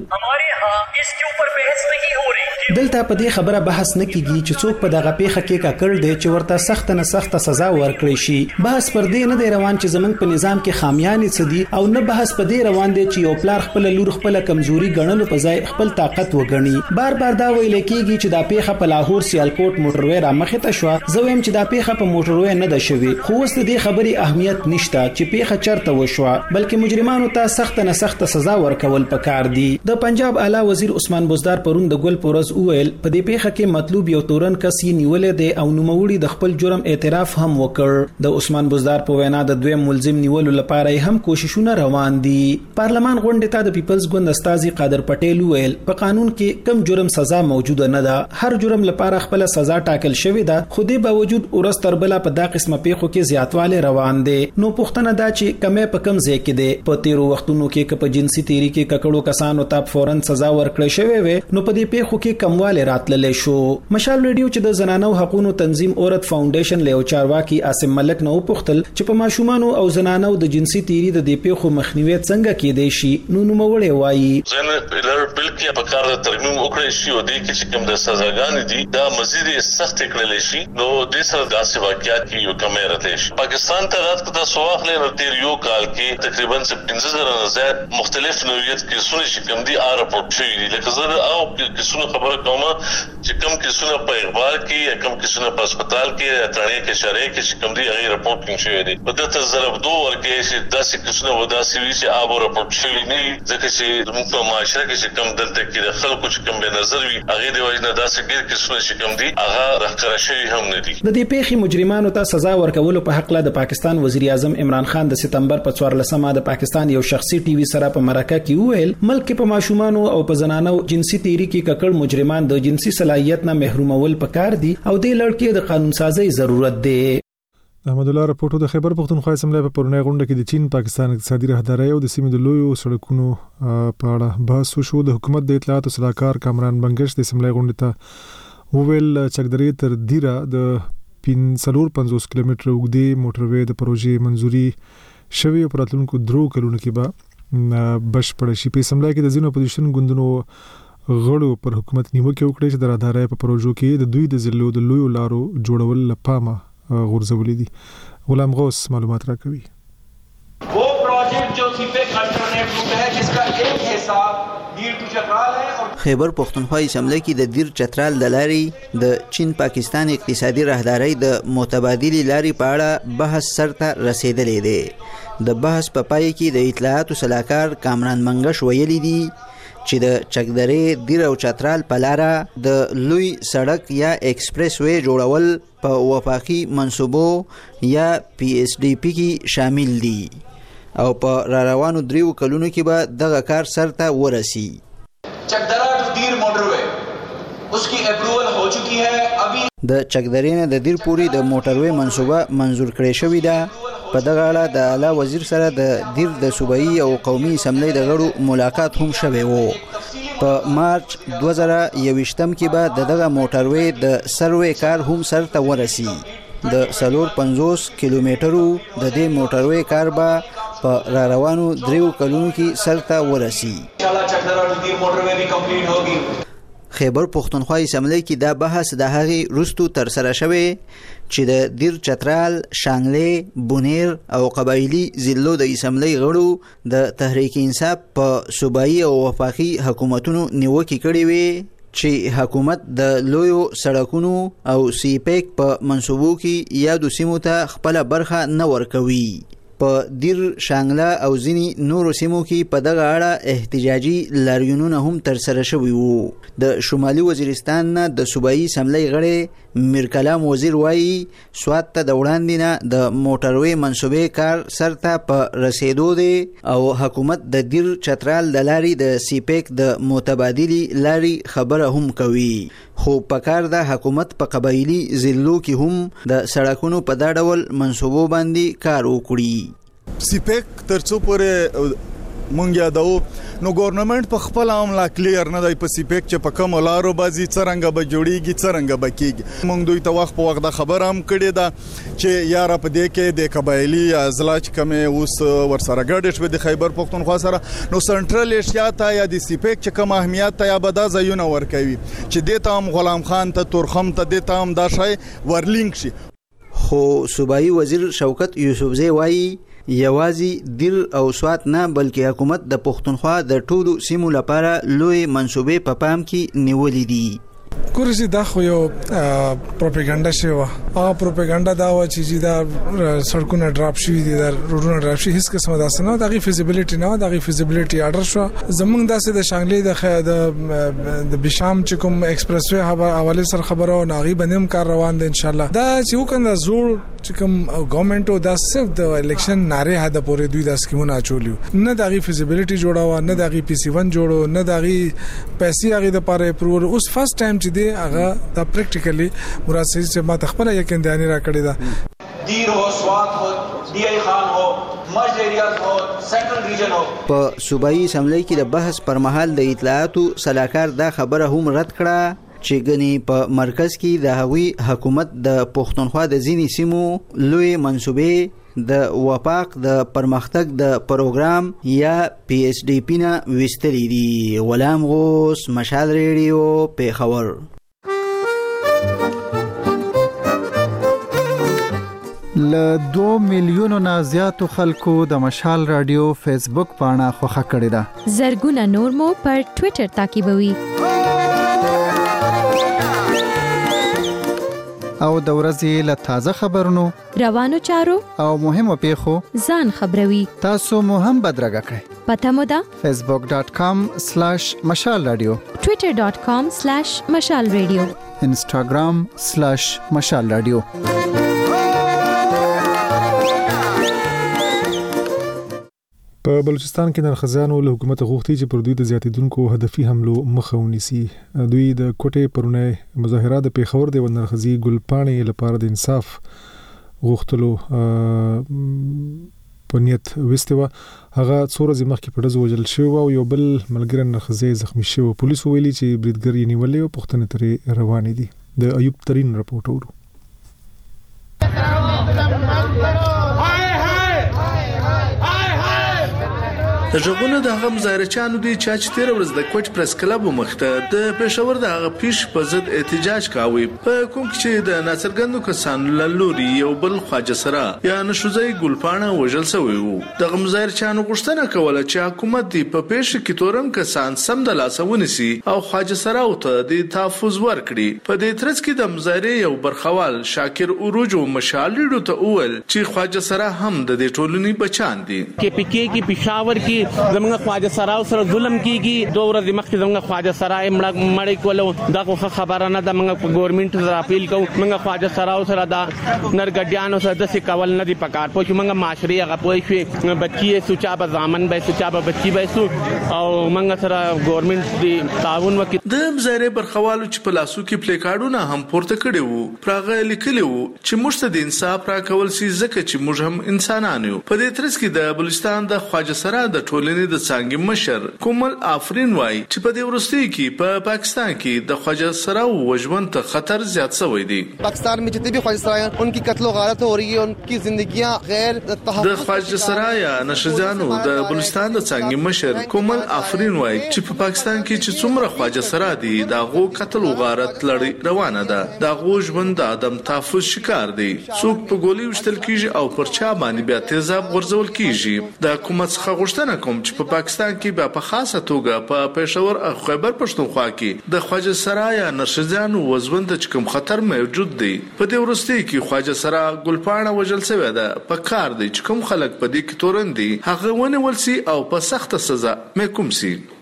دلته په دې خبره بحث نه کیږي چې څوک په دغه پیښه کې کاکړ دی چې ورته سخت نه سخت سزا ورکړي شي. بحث پر دې نه دی روان چې زمنګ په نظام کې خامیانې څه دي او نه بحث په دې روان دی چې یو پلار خپل لور خپل کمزوري ګڼلو په ځای خپل طاقت وګڼي. بار بار دا ویل کیږي چې دا پیښه په لاهور سیالکوټ موټروي را مخې ته شو. زه وایم چې دا پیښه په موټروي نه ده شوې خو اوس د دې خبرې اهمیت نشته چې پیښه چرته وشوه بلکې مجرمانو ته سخت نه سخت سزا ورکول پکار دي. د پنجاب اعلی وزیر عثمان بزدار پرون د ګل پورز وویل په دې پیښه کې مطلوب یو تورن کس یې نیولې دی او نوموړي د خپل جرم اعتراف هم وکړ. د عثمان بزدار په وینا د دویم ملزم نیولو لپاره هم کوششونه روان دي. پارلمان غونډې ته د پیپلز ګوند استاذي قادر پټیل ویل په قانون کې کم جرم سزا موجوده نه ده. هر جرم لپاره خپل سزا ټاکل شوې ده خو دې باوجود ورس تر بل په دا قسمه پیښو کې زیاتواله روان دي. نو پوښتنه دا چې کمې په کم ځای کې دي. په تیرو وختونو کې ک په جنسي تیری کې ککړو کسانو ته فورن سزا ورکړې شوې وي نو په دې پیښو کې کمواله راتللې شو. مشال ریډیو چې د زنانو حقوقو تنظیم اورت فاونډیشن له چارواکي عاصم ملک نو پوښتل چې په ماشومانو او زنانو د جنسي تیری د دې پیښو مخنیوي څنګه کېدای شي. نو نو موړې وایي زنه بلر بل کې په کار د ترمیم وکړې شي او د کې چې کوم د سزاګانې دي دا مزید سخت کړل شي نو د سره داسې واقعیات کې یو کمې راځي. پاکستان ته رات کته سواخ له تیر یو کال کې تقریبا پنځه زره نه زیات مختلف نوعیت کې سونه چې کوم دي ا راپورټ شوی دي لکه زه او کیسونه خبره کوم چې کوم کیسونه په اخبار کې یا کوم کیسونه په هسپتال کې یا تړې کې شارې کې چې کوم دي هغه راپورټینګ شوی دي. په دغه ضرب دوه ورکې چې داسې کیسونه ودا سوي چې ا راپورټ شوی نه ځکه چې موږ په معاشره کې چې کوم دلته کې د خلکو چې کوم به نظر وي هغه دی وایي نه داسې ګیر کیسونه چې کوم دي هغه راخره شوی هم نه دي. د دې پیښې مجرمانو ته سزا ورکولو په حق له د پاکستان وزیر اعظم عمران خان د سپتمبر په څوارلسمه د پاکستان یو شخصي ټي وي سره په مرکه کې وویل ملک په ماشومانو او په زنانو جنسي تیری کې ککړ مجرمان د جنسي صلاحیت نه محرومول پکار دي او د لړکې د قانون سازي ضرورت دی. احمد الله راپورټو د خیبر پختونخوا اسمبلی په پرونی غونډه کې د چین پاکستان اقتصادي راهداري او د سیمې د لویو سړکونو په اړه بحث وشو. د حکومت د اطلاعات او صلاحکار کامران بنگش د اسمبلی غونډې ته وویل چکدرې تر دیره د پنځلور پنځوس کیلومتر اوږدې موټروي د پروژې منځوري شوی او راتلونکو درو کلونو کې به بشپړ شي. په اسمبلی کې د ځینو اپوزیشن ګوندونو غړو پر حکومت نیوکه وکړه چې د راهداري په پروژو کې د دوی د ضلعو د لویو لارو جوړول لپاره غورځولې دي. غلام غوث معلومات راکوي. वो प्रोजेक्ट जो CPEC alternate root है जिसका एक हिस्सा दीर टू चतराल है और خیبر پختونخوا اسمبلی کې د دیر چترال د لارې د چین پاکستان اقتصادي راهداري د متبادلې لارې په اړه بحث سرته رسیدلی دی. د بحث په پای کې د اطلاعات او صلاحکار کامران منګش ویلي دي چې د چکدرې دیر او چترال په لاره د لوی سړک یا ایکسپریس وی جوړول په وفاقي منصوبو یا پی ایس ډی پی کې شامل دي او په را روانو دریو کلونو کې به دغه کار سرته ورسی. चकदरा टू दीर मोटरवे उसकी अप्रूवल हो चुकी है. अभी د چکدرې نه د دیر پوری د موټروي منصوبه منزور کړې شوې ده. په دغه اړه د اعلی وزیر سره د دیر د صوبایي او قومي اسمبلی د غړو ملاقات هم شوی وو. په مارچ دوه زره یوویشتم کې به د دغه موټروي د سروې کار هم سرته ورسی. د سلور پنځوس کیلومترو د دې موټروي کار به په را روانو دریو کلونو کې سرته ورسی. خیبر پختونخوا اسمبلی کې دا بحث د هغې وروستو ترسره شوی چې د دیر چترال، شانګلې، بونیر او قبایلي ضلعو د اسمبلی غړو د تحریک انصاف په صوبایي او وفاقي حکومتونو نیوکې کړې وې چې حکومت د لویو سړکونو او سی پیک په منصوبو کې یادو سیمو ته خپله برخه نه ورکوي. په دیر، شانګله او ځینې نورو سیمو کې په دغه اړه احتجاجي لاریونونه هم ترسره شوي وو. د شمالي وزیرستان نه د صوبایي اسمبلی غړی میر کلام وزیر وایي سوات ته د وړاندې نه د موټروي منصوبې کار سرته په رسیدو دی او حکومت د دیر چترال د لارې د سی پیک د متبادلې لارې خبره هم کوي. خو پکار د حکومت په قبایلی ضلعو کې هم د سړکونو په دا ډول منصوبو باندې کار وکړي. سیپیک ترڅو پورې مونږ یادو نو ګورنمنت په خپل عمله کلیر نه دی په سیپیک چې په کوم لارو بازي څرنګه به جوړیږي څرنګه به کیږي. مونږ دوی ته وخت په وخت د خبر هم کړی دا چې یاره په دې کې د قبایلی ازلا چې کوم اوس ورسره ګډ شوی د خیبر پختونخوا سره نو سنټرل ایشیا ته یا د سیپیک چې کوم اهمیت ته یا بدا ځایونه ورکوي چې د تام غلام خان ته تورخم ته د تام دا شای ورلینک شي. خو صوبایي وزیر شوکت یوسفزی وایي یوازې دیر او سوات نه بلکې حکومت د پښتونخوا د ټولو سیمو لپاره لوی منصوبې په پام کې نیولې دي. کورسي دا خو یو پروپاګاندا شوی و. هغه پروپاګاندا دا و چې دا سړکونه ډراپ شوی دي، دا روډونه ډراپ شوی، هیڅ قسمه داسې نه دغه فیزیبিলিټي نه دغه فیزیبিলিټي اډر شو. زمونږ داسې د شانګلې د د بشام چې کوم ایکسپریس وی حواله سره خبرو ناغي بنیم کار روان دي ان شاء الله. دا چې وکنه زوړ چې کوم ګورنمنت او د صرف د الیکشن ناره هدا پورې دوی د سکیمونه اچولیو، نه دغه فیزیبিলিټي جوړاوه، نه دغه پی سی ون جوړو، نه دغه پیسې هغه د پاره پرور. اوس فرست ټایم چې دی هغه دا پریکټیکلی مراد سي چې ما تخپل یقین دانی را کړی دا. دیر هو، سوات هو، ڈی آئی خان هو، مرج ایریاز هو، سنټرل ریجن هو. په صوبایي اسمبلی کې د بحث پر مهال د اطلاعاتو صلاحکار دا خبره هم رد کړه چې غني په مرکز کې د هوی حکومت د پښتونخوا د ځینی سیمو لوی منصوبې د وفاق د پرمختګ د پروګرام یا پی ایس ډی پی نه وستری دي. غلام غوث، مشال ریډیو، پیښور. ل دوه میلیونو نه زیاتو خلکو د مشال رادیو فیسبوک پاڼه خوښه کړې ده. زرګونه نور مو پر ټوئیټر تعقیبوي. او د ورځې له تازه خبرونو، روانو چارو او مهمو پیښو ځان خبروي. تاسو مو هم بدرګه کړئ. پته مو ده facebook dot com slash mashal radio، twitter dot com slash mashal radio، instagram slash mashal radio. په بلوچستان کې نرخزانو له حکومت غوښتي چې پر دوی د زیاتیدونکو هدفي حملو مخه ونیسي. دوی د کوټې پرونه مظاهره د پیښور د نرخزي ګلپاڼې لپاره د انصاف غوښتلو په نیت وستو. هغه څوره ځمخ کې پړز وجل شو او یو بل ملګری نرخزي زخمی شو. پولیس ویلي چې بریدګر یې نیولې او پښتنه ترې روان دي. د ایوب ترين رپورټ ورو. د ژغونه د هغه مظاهرچانو دي چې تیر ورځ د کوټ پریس کلب مخته د پېښور د هغه پیش په ضد احتجاج کاوه. په کوم چې د ناصرګندو کسانو لوري یو بل خواجه سره یا نشوزي ګلپاڼه وژل شوی وو. د غمزاهرچانو غوښتنه کوله چې حکومت دی په پیش کې تورن کسان سم د لاسونه سي او خواجه سره او ته د تحفظ ورکړي. په دې ترڅ کې د مظاهره یو برخوال شاکر اوروج او مشالډو ته اول چې خواجه سره هم د دې ټولنې بچان دي. کې پکې کې پېښور کې زمونږ خواجه سراو سره ظلم کیږي. دوه ورځې مخکې زمونږ خواجه سرای مړ مړ کولو دا خو خبره نه ده. موږ ګورنمنت سره اپیل کوو. موږ خواجه سراو سره دا نرګډیانو سره د سکول نه دی پکار پوه موږ معاشري هغه پوه شو بچي سوچا به ځامن به سوچا به بچي به سو او موږ سره ګورنمنت دی تعاون وکړي. د مزایره برخوالو چې په لاسو کې پلیکارډونه هم پورته کړي وو. پراغه لیکلي وو چې موږ ته د انصاف راکول سي ځکه چې موږ هم انسانان یو. په دې ترڅ کې د بلوچستان د خواجه سرا د ټولنې د څنګه مشر کومل آفرین وای چې په دې ورستي کې په پا پاکستان کې د خواجه سرا وژون ته خطر زیات شوی دی. पाकिस्तान में जितने भी ख्वाजा सराय हैं उनकी कत्ल व गारत हो रही है. उनकी जिंदगियां गैर د خواجه سرا یا نشجانو د بلوچستان د څنګه مشر کومل آفرین وای چې په پاکستان کې چې څومره خواجه سرا دي دا غو قتل و غارت لړۍ روانه ده. دا غو ژوند د ادم تحفظ شکار دی. څوک په ګولۍ وشتل کیږي او پر چا باندې بیا تیزاب ورزول کیږي. د حکومت څخه غوښتنه کوم چې په پاکستان کې بیا په خاصه توګه په پېښور او خیبر پښتونخوا کې د خواجه سرا یا نشجانو وژوند د کوم خطر موجود دی. په دې ورستي کې خواجه سرا ګلپاڼه وژل شوی ده. په کار دی چې کوم خلک په دې کې تورن دي هغه ونیول سي او په سخته سزا محکوم سي.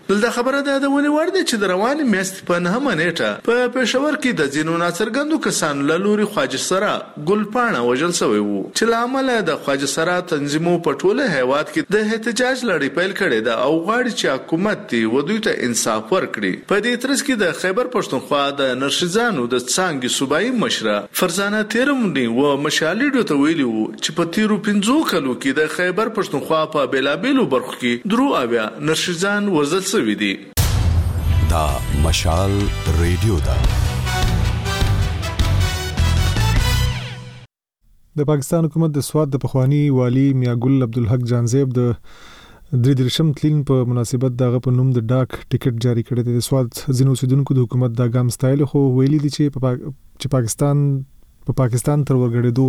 دلته خبره ده د ونی ور دي چې د روان میاشت په نهمه نیټه په پېښور کې د ځینو ناڅرګندو کسانو له لوري خواجه سرا ګلپاڼه وژل شوی وو چې لامل د خواجه سرا تنظیمو په ټوله هیواد کې د احتجاج لړۍ پیل کړې ده او غواړي چې حکومت دی ودوی ته انصاف ورکړي. په دې ترڅ کې د خیبر پښتونخوا د نرشزانو د څنګه صوبایي مشره فرزانه تیرمنی و مشالېډو ته ویلي وو چې په تیرو پنځو کلو کې د خیبر پښتونخوا په بیلابېلو برخو کې درو اویا نرشزان وژل شوي دي. دا مشال ریډیو ده. د پاکستان حکومت د سواد د پخوانی والی میاګل عبدالحق جانزیب د درې درشم تلین په مناسبت دغه په نوم د ډاک ټیکټ جاری کړی دی. د سواد ځینو اوسیدونکو د حکومت د ګام ستایل خو ویلي دي چې په چې پاکستان په پاکستان تر ورګړېدو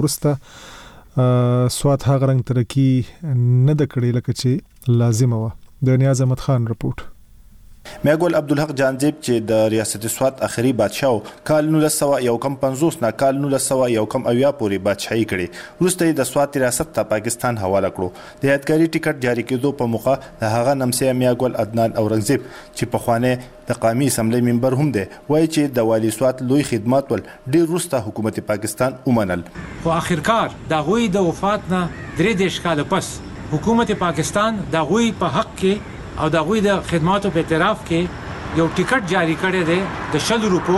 وروسته سواد هغه رنګ ترقی نه د کړی لکه چې لازمه وه. د نیاز احمد خان رپورټ. میاګل عبدالحق جانزیب چې د ریاست سواد اخري بادشاه کال نولس سوه یو کم پنځوس نه کال نولس سوه یو کم اویا پورې بادشاهي کړې وروسته د سواد ریاست ته پاکستان حواله کړو. د یادګاري ټیکټ جاری کېدو په موخه د هغه نمسیا میاګل عدنان اورنګزیب چې پخوانی د قومي اسمبلی ممبر هم دی وایي چې د والی سواد لوی خدمات ول ډیر وروسته حکومت پاکستان ومنل. خو اخرکار د غوی د وفات نه درې دیش کال پس حکومت پاکستان د غوی په حق کې او د غوی د خدماتو په اعتراف کې یو ټیکټ جاری کړی دی د شل روپو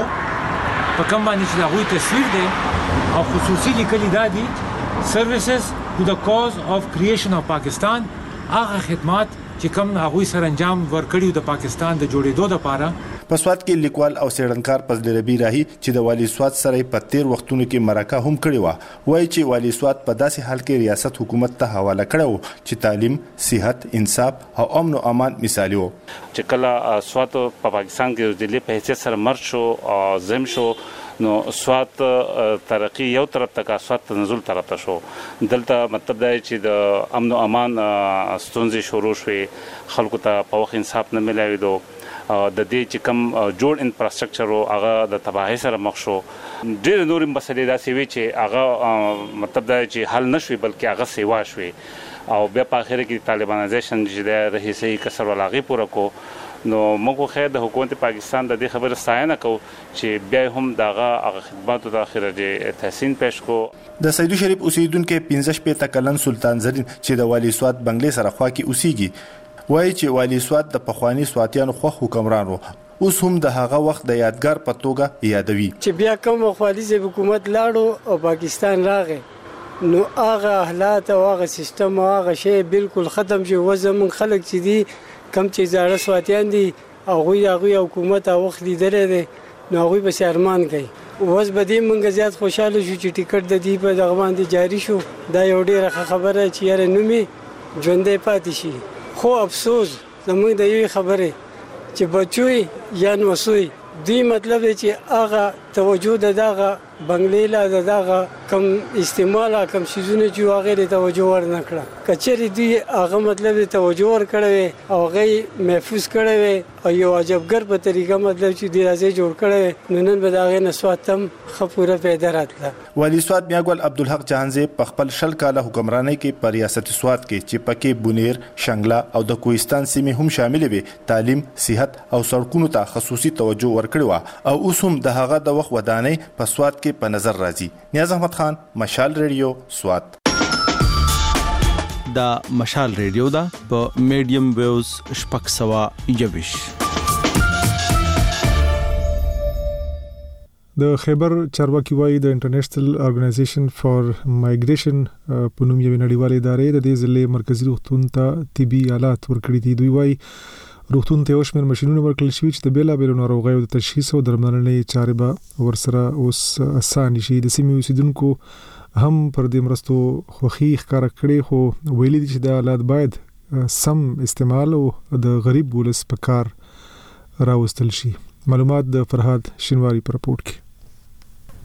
په کوم باندې چې د غوی تصویر دی او خصوصي لیکلي دا دي سروسز ټو د کاز اف کریشن اف پاکستان. هغه خدمات چې کوم هغوی سره انجام ورکړي د پاکستان د جوړېدو لپاره. په سواد کې لیکوال او څېړنکار فضل ربی راهي چې د والی سواد سره په تیر وختونو کې مرکه هم کړې وه وایي چې والی سواد په داسې حال کې ریاست حکومت ته حواله کړی و چې تعلیم، صحت، انصاف او امن او امان مثالي و. چې کله سواد په پاکستان کې د ضلع په حیثیت سره مرج شو او زم شو نو سواد ترقی یو طرف ته سواد تنزل طرف ته شو. دلته مطلب دا چې د امن او امان ستونزې شروع شوې، خلکو ته په وخت انصاف نه ملاوېدو، د دې چې کوم جوړ انفراستراکچر او هغه د تباہي سره مخ شو. ډېر نور مسلې داسې وي چې هغه مطلب دا چې حل نشوي بلکې هغه سیوا شوي او بیا په اخر کې طالبانایزیشن چې د رئیسي کسر ولاغي پوره کو. نو موږ خو د حکومت پاکستان د دې خبره ستاینه کوو چې بیا هم دغه هغه خدماتو د اخر د تحسین پېښ کو. د سیدو شریف اوسیدونکو پنځه شپېته کلن سلطان زرین چې د والی سواد بنگلې سره خوا کې اوسېږي وایي چې والی سواد د پخوانی سواتیانو خوښ حکمران وو. اوس هم د هغه وخت د یادګار په توګه یادوي چې بیا کوم خوالی زې حکومت لاړو او پاکستان راغی نو هغه حالات او هغه سیستم او هغه شی بالکل ختم شو. وزمون خلک چې دي کم چې زړه سواتیان دي او غوی هغه حکومت او وخت لیدل دي نو هغه به شرمان کوي. اوس به دې مونږ زیات خوشاله شو چې ټیکټ د دې په دغه باندې جاری شو. دا یو ډیره خبره چې یاره نومي ژوندې پاتې شي. خو افسوس زموږ د یوې خبرې چې بچوي یا نوسوي دوی مطلب چې هغه توجه د دغه بنگلې لا د دغه کم استعمال کم شیزونه چې هغه توجه ورنه کړه. کچېری دوی هغه مطلب توجه ور کړی او هغه محفوظ کړی او یو عجبګر په طریقه مطلب چې دی راځي جوړ کړی نو نن به دغه نسواتم خپوره پیدا راتله. والی سواد میاګل عبدالحق جانزیب په خپل شل کاله حکمرانۍ کې په ریاست سواد کې چې پکې بونیر، شنګلا او د کوهستان سیمې هم شامل وي تعلیم، صحت او سړکونو ته خصوصي توجه ورکړی و او اوس هم د هغه د وخت ودانۍ په سواد کې په نظر راځي. نیاز احمد خان، مشال ریډیو، سواد. دا مشال ریډیو دا په میډیم ویوز شپږ سوه یویش. د خیبر چارواکي وایي د انټرنیشنل ارګنایزیشن فار مایګریشن په نوم یوې نړیوالې ادارې د دې ضلع مرکزي روغتون ته طبي آلات ورکړي دي. دوی وایي روغتون ته یو شمېر ماشینونه ورکړل شوي چې د بېلابېلو ناروغیو د تشخیص او درملنې چارې به ورسره اوس اسانه شي. د سیمې اوسیدونکو هم پر دې مرستو خوښي ښکاره کړې خو ویلي دي چې دا آلات باید سم استعمال او د غریب ولس په کار راوستل شي. معلومات د فرهاد شینواری پر رپورټ کې.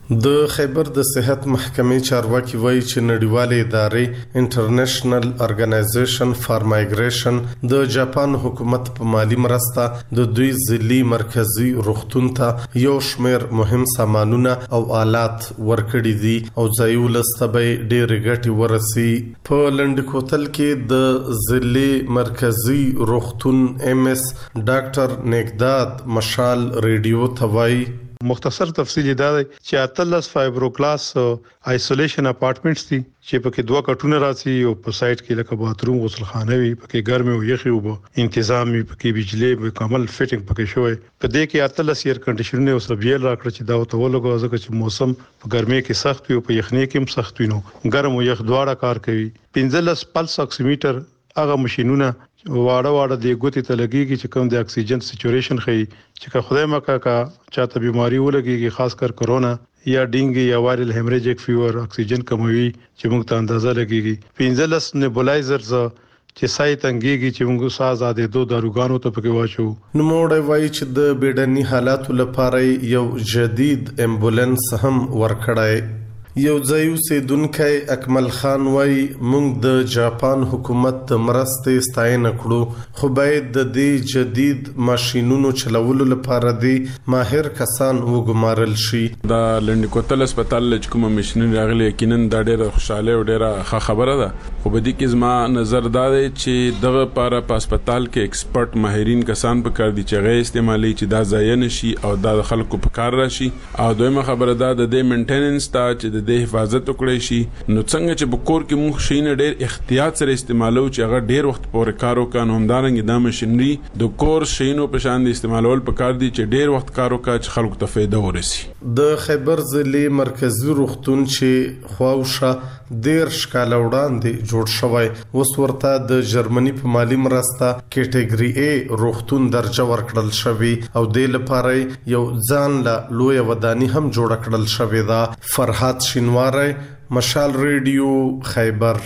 د خیبر د صحت محکمې چارواکي وایي چې نړیوالې ادارې انټرنیشنل ارګنایزیشن فار مایګریشن د جاپان حکومت په مالی مرسته د دوی ځلي مرکزی روغتون ته یو شمېر مهم سامانونه او آلات ورکړي دي او ځای ولسته به ډېرې ګټې ورسي. په لنډ کوتل کې د ځلي مرکزی روغتون ایم اس ډاکټر نیکداد مشال ریډیو ته وایي مختصر تفصیل دا دی چې اتلس فایبرو کلاس آیسولیشن اپارټمنټس دي چې پکې دوه کټونه راځي او په سایت کې لکه باتروم غسلخانه وي پکې ګرمي او یخي او تنظیم وي پکې بجلی مکمل فټینګ پکې شوی په دې کې اتلس ایر کنډیشنر او سبیل راکړه چې دا ته ولګو ځکه چې موسم په ګرمي کې سخت وي او په یخني کې هم سخت وي نو ګرم او یخ دواړه کار کوي. پنځلس پلس اکسیمیټر هغه ماشينونه واړه واړه د ګوتې ته لګيږي چې کوم د اکسیجن سچوریشن خي چې که خدای مکه کا چاته بیماری ولګيږي خاص کر کورونا یا ډینګ یا وایرل هیمریجیک فیور اکسیجن کموي چې موږ ته اندازه لګيږي. پنځلس نیبولایزرز چې سای تنګيږي چې موږ ساز اده دوه داروګانو ته پکې واچو. نو موږ وایي چې د بیډني حالاتو لپاره یو جدید امبولانس هم ورکړای. یو ځای اوسیدونکی اکمل خان وایي موږ د جاپان حکومت د مرستې ستاینه کړو خو باید د دې جدید ماشینونو چلولو لپاره د ماهر کسان وګمارل شي. دا لنډ کوتل هسپتال چې کوم ماشینونه راغلي یقینا دا ډېره خوشاله او ډېره ښه خبره ده خو په دې کې زما نظر دا دی چې دغه لپاره په هسپتال کې ایکسپرت ماهرین کسان په کار دي چې غي استعمالي چې دا ځای نه شي او دا خلکو په کار راشي. او دویمه خبره ده د دې مینټیننس ته چې د حفاظت وکړي شي نو څنګه چې بکور کې مونږ شینه ډېر احتیاط سره استعمالو چې هغه ډېر وخت پورې کار وکړي همدارنګه د ماشينري د کور شینو په شان دي استعمالول پکار دي چې ډېر وخت کار وکړي چې خلکو ته فایده ورسي. د خیبر ضلع مرکزی روغتون چې خواوشه ډېر شکاله وړاندې جوړ شوی اوس ورته د جرمني په مالی مرسته کټګوري A روغتون درجه ورکړل شوی او د لپاره یو ځان له لوی ودانی هم جوړ کړل شوی دا. فرحات شینواره مشال ریډیو خیبر.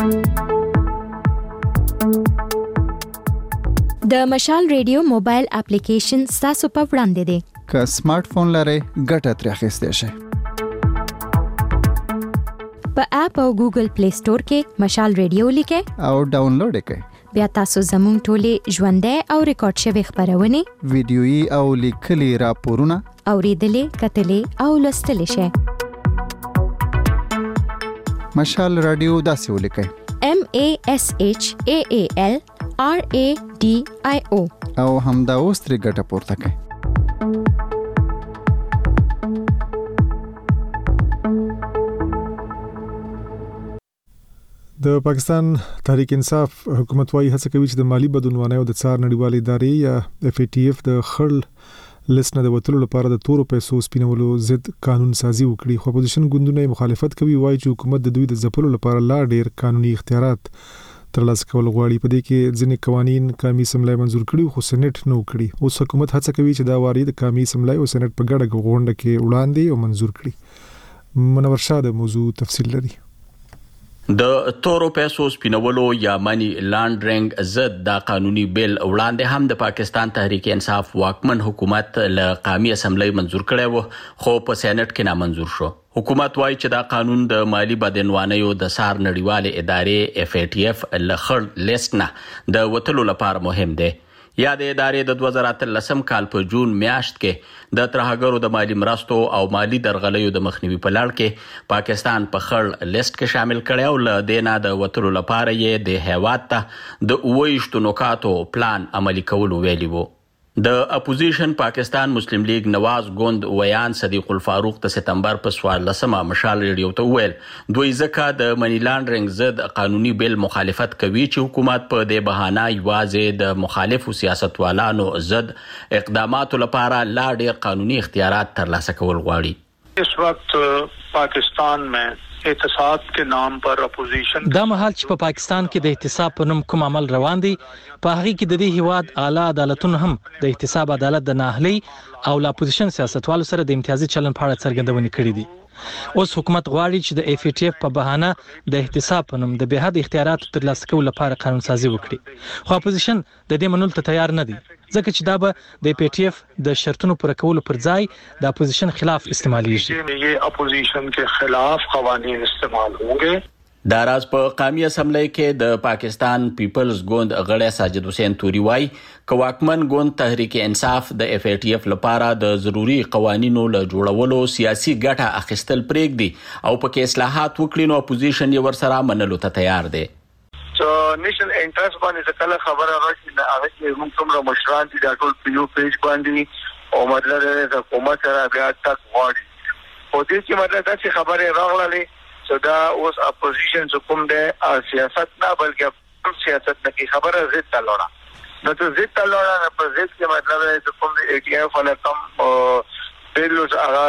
د مشال ریډیو موبایل اپلیکیشن تاسو په وړاندې دی که سمارټ فون لرئ ګټه ترې اخیستئ شئ. په اپ او ګوګل پلی سٹور کې مشال ریډیو لیکئ او ډاونلوډ کړئ. بیا تاسو زموږ ټولې ژوندۍ او ریکارډ شوی خبرونه ویډیويي او لیکلي راپورونه اوریدلې کتلې او لوستلې شئ. مشال رادیو داسې ولیکئ M A S H A A L R A D I O او همدا اوس ترې ګټه پورته کړئ. د پاکستان تحریک انصاف حکومت وايي هڅه کوي چې د مالی بدلونوالۍ او د څار نړیوالې ادارې یا اف ای ټي اف د خړل لیست نه د وټلو لپاره د تورو پیسو سپینولو ضد قانون سازي وکړي خو اپوزیشن ګوندونه مخالفت کوي وایي چې حکومت د دوی د ځپلو لپاره لا ډیر قانوني اختیارات ترلاسه کول غواړي. په دې کې ځینې قوانين قومي اسمبلی منزور کړي خو سېنات نه وکړي. اوس حکومت هڅه کوي چې دا واري د قومي اسمبلی او سېنات په ګډه غونډه کې وړاندې او منزور کړي. منور شاه د موضوع تفصیل لري. د تورو پیسو سپینولو یا مانی لانډرینګ ضد دا قانوني بیل وړاندې هم د پاکستان تحریک انصاف واکمن حکومت له قومي اسمبلی منزور کړی و خو په سېنات کې نامنظور شو. حکومت وايي چې دا قانون د مالی بدنوانیو د سار نړیوالې ادارې اف ای ټي اف له خړ لیست نه د وټلو لپاره مهم دی. یا د ادارې د دوه زره اتلسم کال په جون میاشت کې د ترهګرو د مالی مرستو او مالی درغلیو د مخنیوي په لړ کې پاکستان په خړ لیست کې شامل کړي او له دینا د وټلو لپاره یې د هیواد ته د اوویشتو نکاتو پلان عملی کول ویلی وو. د اپوزیشن پاکستان مسلم لیگ نواز ګوند ویان صدیق الفاروق د سپتمبر په څوارلسمه مشال ریډیو ته ویل دوی ځکه د منی لانډرینګ ضد قانوني بیل مخالفت کوي چې حکومت په دې بهانه یوازې د مخالفو سیاستوالانو ضد اقداماتو لپاره لا ډیر قانوني اختیارات ترلاسه کول غواړي. اس وقت پاکستان میں احتساب کے نام پر اپوزیشن دا مهال چې په پاکستان کې د احتساب په نوم کوم عمل روان دی په هغه کې د دې هیواد اعلی عدالتونه هم د احتساب عدالت د ناهلي او لا اپوزیشن سیاستوالو سره د امتیازي چلن په اړه څرګندونې کړې دي. اوس حکومت غواړي چې د اف ای ټي اف په بهانه د احتساب په نوم د بهاد اختیارات ترلاسه کولو لپاره قانون سازي وکړي خو اپوزیشن د دې منلو ته تیار نه دي ځکه چې دا به د پی ټی اف د شرطونو پر کولو پر ځای د اپوزیشن خلاف استعماليږي. یہ اپوزیشن کے خلاف قوانین استعمال ہوں گے. دا راز په قومي اسمبلی کې د پاکستان پیپلز ګوند غړی ساجد حسین توري وای کواکمن ګوند تحریک انصاف د اف ای ټی اف لپاره د ضروری قوانینو له جوړولو سیاسي ګټه اخیستل پرېږدي او پکې اصلاحات وکړي نو اپوزیشن یې ورسره منلو ته تیار دی. سو نیشنل انټرست باندې کله خبره راځي نه هغه چې موږ څومره مشران دي د ټول پیو پیج باندې او مطلب د حکومت سره بیا تک وړي او دې چې مطلب دا چې خبره راغله سو دا اوس اپوزیشن کوم ده سیاست نه بلکې سیاست نه کی خبره ضد تلوړه نو ته ضد تلوړه نه په ضد کې مطلب ہے کوم ای ټی اف ولا کم بیلوس هغه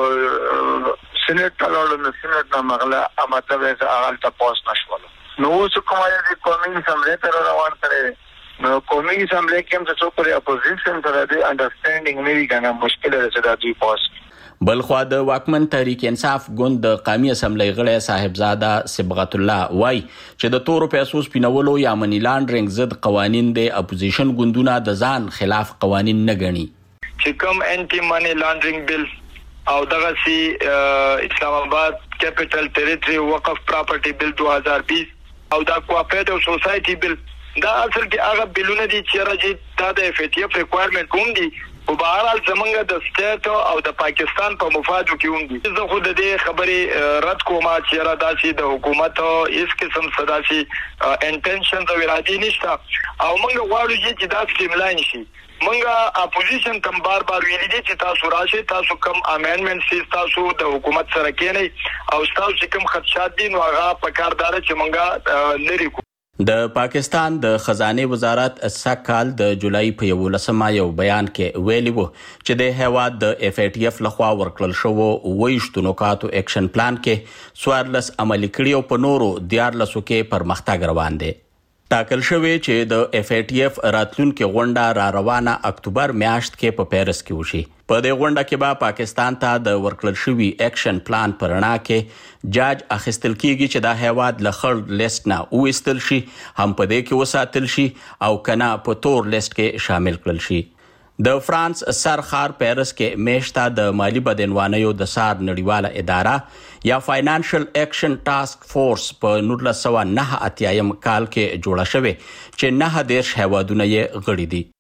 سینټ تلوړه نو سینټ نه مغله مطلب ہے هغه ته پوس نشول نو اوس کومه دي قومي اسمبلی ته روان کړي نو قومي اسمبلی کې هم څه پر اپوزیشن سره د انډرستانډینګ نه وی کنه مشکل ده چې دا دوی پوس. بلخوا د واکمن تحریک انصاف ګوند د قومي اسمبلی غړی صاحبزاده صبغت الله وای چې د تورو پیسو سپینولو یا منی لانډرینګ ضد قوانین د اپوزیشن ګوندونه د ځان خلاف قوانین نه ګڼي. چې کوم انټي منی لانډرینګ بل او دغه سي اسلام آباد کیپټل ټریټری وقف پراپرټي بل دو هزار بیس او دا کوآپریټیو سوسایټي بل دا اصل کې هغه بلونه دي چې راځي دا د اف ای ټی اف ریکوایرمنت کوم دي او بهرحال زمونږ د سټیټ او د پاکستان په مفادو کې هم دي. زه خو د دې خبرې رد کوم چې را داسي د حکومت هیڅ قسم صداسي انټنشن او اراده نشته او موږ غواړو چې دا سټریملاین شي. موږ اپوزیشن تم بار بار ویلي دي چې تاسو راشي تاسو کوم امندمنټ سي تاسو د حکومت سره کېنئ او تاسو کوم خدشات دي نو هغه په کاردار چې موږ لري. د پاکستان د خزانه وزارت سکهال د جولای په یولسمه یو بیان کې ویلي وو چې د هیواد د اف ای ټی اف لخوا ورکړل شو ویشتو نکاتو اکشن پلان کې سوارلس عملي کړي او په نورو دیارلسو کې پرمختګ روان دی. ټاکل شوی چې د اف ای ټی اف راتلونکو غونډه را روانه اکتوبر میاشت کې په پیرس کې وشي. په دې غونډه کې به پاکستان ته د ورکړل شوی اکشن پلان پرنا کې جاج اخیستل کیږي چې د هیواد له خړ لیست نه وېستل شي هم په دې کې وساتل شي او کنا په تور لیست کې شامل کړل شي. د فرانس سرخار پیرس کې میشتا د مالی بدنوانیو د سار نړیواله اداره یا فاینانشل اکشن ټاسک فورس په نولس سوه نهه اتیایم کال کې جوړه شوې چې نهه دیرش هیوادونه یې غړي دي.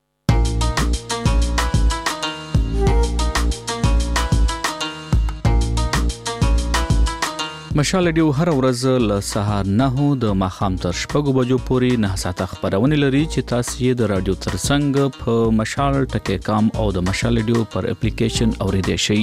مشال ډیو هر ورځ له سهار نه د ماخام تر شپږو بجو پورې نه ساعته خبرونه لري چې تاسو یې د رادیو ترڅنګ په مشال ټکی کام او د مشال ډیو پر اپلیکیشن اوریدئ شئ.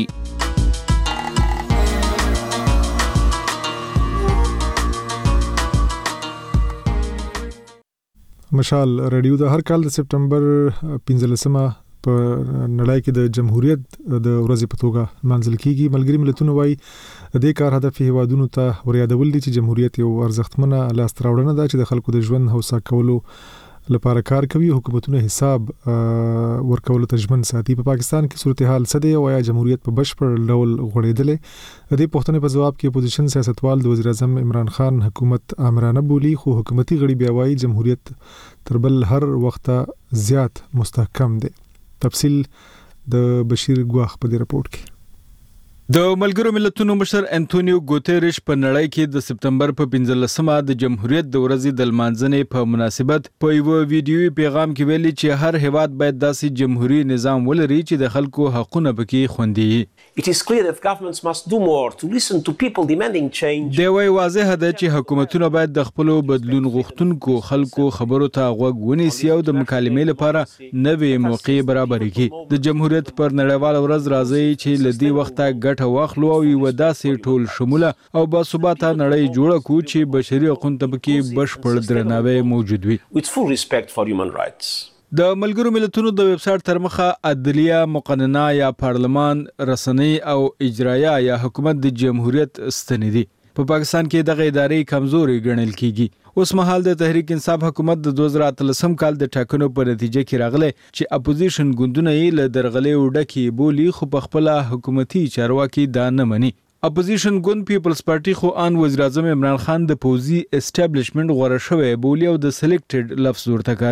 مشال رادیو د هر کال د سپټمبر پنځلسمه په نړۍ کې د جمهوریت د ورځې په توګه منځل کیږي. ملګری ملتونه وايي د دې کار هدف هیوادونو ته وريادول دي چې جمهوریت یو ارزښتمنه لاسته راوړنه ده چې د خلکو د ژوند هوسا کولو لپاره کار کوي. حکومتونه حساب ورکول ته ژمن ساتي. په پاکستان کې صورتحال څه دی او یا جمهوریت په بشپړ ډول غوړېدلې؟ د دې پوښتنې په جواب کې اپوزیشن سیاستوال د وزیر اعظم عمران خان حکومت آمرانه بولی خو حکومتي غړي بیا وايي جمهوریت تر بل هر وخت زیات مستحکم دی. تفصیل د بشیر ګواخ په دې رپورت کې. د ملګرو ملتونو مشر انټونیو ګوتيريش په نړۍ کې د سپتمبر په پنځلسمه د جمهوریت د ورځې د لمانځنې په مناسبت په یو ویډیوي پیغام کې ویلي چې هر هیواد باید داسې جمهوریت نظام ولري چې د خلکو حقوقونه پکې خوندي وي. It is clear that governments must do more to listen to people demanding change. دی وايي واضح ده چې حکومتونه باید د خپل بدلون غوښتونکو خلکو خبرو ته غوږ ونیسي او د مکالمې لپاره نوې موقع برابر کړي. د جمهوریت پر نړیواله ورځ راځي چې لدی وخته ګټه واخلو او یو داسې ټول شموله او باثباته نړۍ جوړه کړو چې بشري حقوقو ته پکې بشپړ درناوی موجود وي. With full respect for human rights. د ملګرو ملتونو د ویب سټ تر مخه عدلیه مقننه یا پارلمان رسنۍ او اجرایه یا حکومت د جمهوریت ستنې دي. په پاکستان کې دغه ادارې کمزوري ګڼل کیږي. اوس مهال د تحریک انصاف حکومت د دوه زره اتلسم کال د ټاکنو په نتیجه کې راغلی چې اپوزیشن ګوندونه یې له درغلې وډکې بولی خو په خپل حکومتي چارواکي دا نه مني. اپوزیشن ګوند پیپلز پارټي خو ان وزیر اعظم عمران خان د پوزي اسټابلیشمنت غوړه شوی بولی او د سلیکټډ لفظ ورته کاری.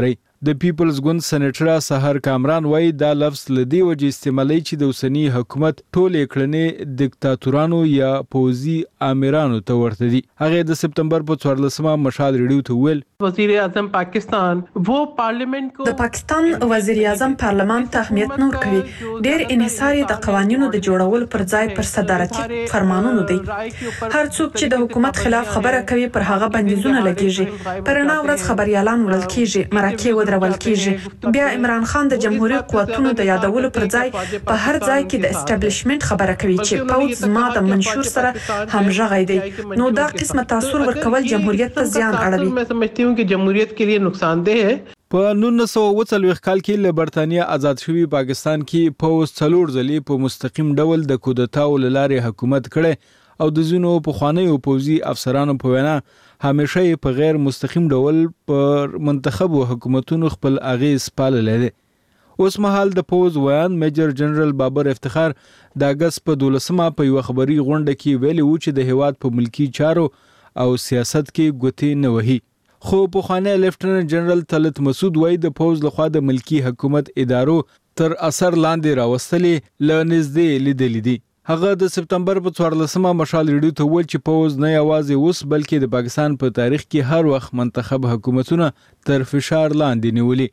د پیپلز ګوند سېنیټر سحر کامران وایي دا لفظ لدی وجه استعمالي چې د اوسنی حکومت ټول کړنې دیکتاتورانو یا پوزي امیرانو ته ورته دي. هغه د سپتمبر په څوارلسمه مشال ریډیو ته ویل وزیر اعظم پاکستان وو پارلیمنت کو د پاکستان وزیر اعظم پارلمان ته اهمیت نور کوي. ډېر انحصار د قوانینو د جوړول پر ځای پر صدارتي فرمانونو دی. هر څوک چې د حکومت خلاف خبره کوي پر هغه بندیزونه لګیږي. پرنا ورځ خبريالان ولل کیږي، مرکه ودرول کیږي. بیا عمران خان د جمهوریت قوتونو د یادولو پر ځای په هر ځای کې د اسټابلیشمنت خبره کوي چې پوز ما د منشور سره همغږی دی. نو دا قسمه تاثیر ورکول جمهوریت ته زیان اړوي. मैं समझती हूं कि जमहूरियत के लिए नुकसानदेह है. په نولس سوه اووه څلوېښت کال کې له برتانیا آزاد شوي پاکستان کې پوز څلور ځلې په مستقیم ډول د کودتاو له لارې حکومت کړی او د ځینو پخوانیو پوځي افسرانو په وینا همیشه یې په غیر مستقیم ډول پر منتخبو حکومتونو خپل اغیز پاللی دی. اوس مهال د پوز ویان میجر جنرال بابر افتخار د اګست په دولسمه په یوه خبري غونډه کې ویلي و چې د هیواد په ملکی چارو او سیاست کې ګوتې نه وهي. خو پخوانی لیفټننټ جنرال طلعت مسعود وایي د پوز لخوا د ملکی حکومت ادارو تر اثر لاندې راوستلې له نږدې لیدلې دي. هغه د سپتمبر په څوارلسمه مشال ریډیو ته وویل چې پوز نه یوازې اوس بلکې د پاکستان په تاریخ کې هر وخت منتخب حکومتونه تر فشار لاندې نیولي.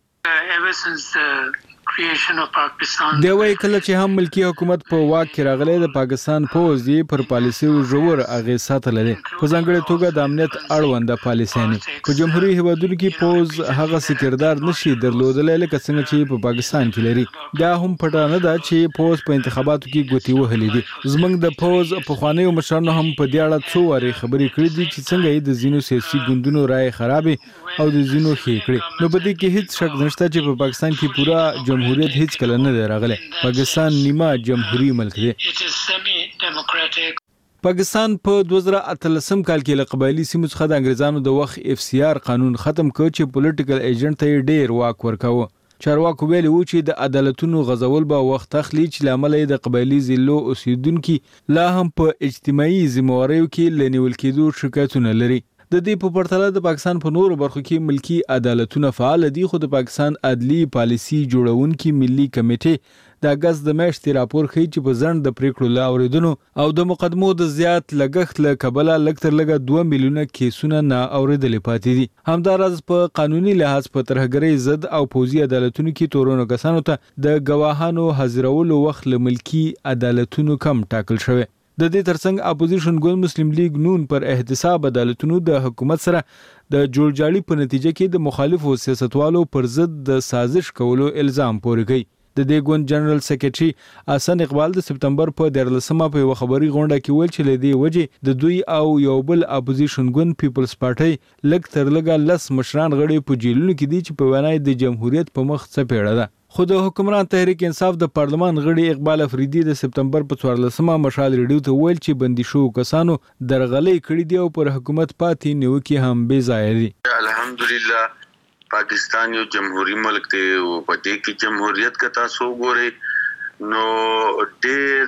دی وایي کله چې هم ملکی حکومت په واک کې راغلی د پاکستان پوز یې پر پالیسیو ژور اغېز ساتلی دی، په ځانګړې توګه د امنیت اړونده پالیسیانې. په جمهوري هیوادونو کې پوز هغسې کردار نشي درلودلی لکه څنګه چې په پاکستان کې لري. دا هم پټه نه ده چې پوز په انتخاباتو کې ګوتې وهلې دي. زموږ د پوز پخوانیو مشرانو هم په دې اړه څو وارې خبرې کړې دي چې څنګه یې د ځینو سیاسي ګوندونو رایې خرابې او د ځینو ښې کړې. نو په دې کې هیڅ شک نشته چې په پاکستان کې پوره جمهوریت هیڅ کله نه دی راغلی. پاکستان نیمه جمهوری ملک دی. پاکستان په دوه زره اتلسم کال کې له قبایلي سیمو څخه د انګریزانو د وخت اف سی آر قانون ختم کړ چې پولیټیکل ایجنټ ته ډیر واک ورکاوه. چارواکو ویلي و چې د عدالتونو غځول به وخت اخلي چې له امله د قبایلي ضلعو اوسیدونکي لا هم په اجتماعي ذمهواریو کې له نیول کېدو شکایتونه لري. د دې په پرتله د پاکستان په نورو برخو کې ملکی عدالتونه فعال دي، خو د پاکستان عدلي پالیسي جوړونکي ملي کمیټې د اګست د میاشتې راپور ښیي چې په ځنډ د پریکړو له اورېدنو او د مقدمو د زیات لګښت له کبله لږ تر لږه دوه میلیونه کیسونه نه اورېدلې پاتې دي. همداراز په قانوني لحاظ په ترهګرۍ ضد او پوځي عدالتونو کې تورنو کسانو ته د ګواهانو حاضرولو وخت له ملکی عدالتونو کم ټاکل شوی. د دې ترڅنګ اپوزیشن ګوند مسلم لیگ نون پر احتساب عدالتونو د حکومت سره د جوړجاړي په نتیجه کې د مخالفو سیاستوالو پر ضد د سازش کولو الزام پورې کوي. د دې ګوند جنرال سیکریټري حسن اقبال د سپتمبر په دیارلسمه په یوه خبري غونډه کې ویل چې له دې وجې د دوی او یو بل اپوزیشن ګوند پیپلز پارټي لږ تر لږه لس مشران غړي په جیلونو کې دي چې په وینا د جمهوریت په مخ څپېړه ده. خو د حکمران تحریک انصاف د پارلمان غړي اقبال افریدي د سپتمبر په څوارلسمه مشال ریډیو ته ویل چې بندي شوو کسانو درغلۍ کړې دي او پر حکومت پاتې نیوکې هم بې ځایه دي. الحمدلله پاکستان یو جمهوری ملک دی او په دې کې جمهوریت کا تاسو ګورئ نو ډېر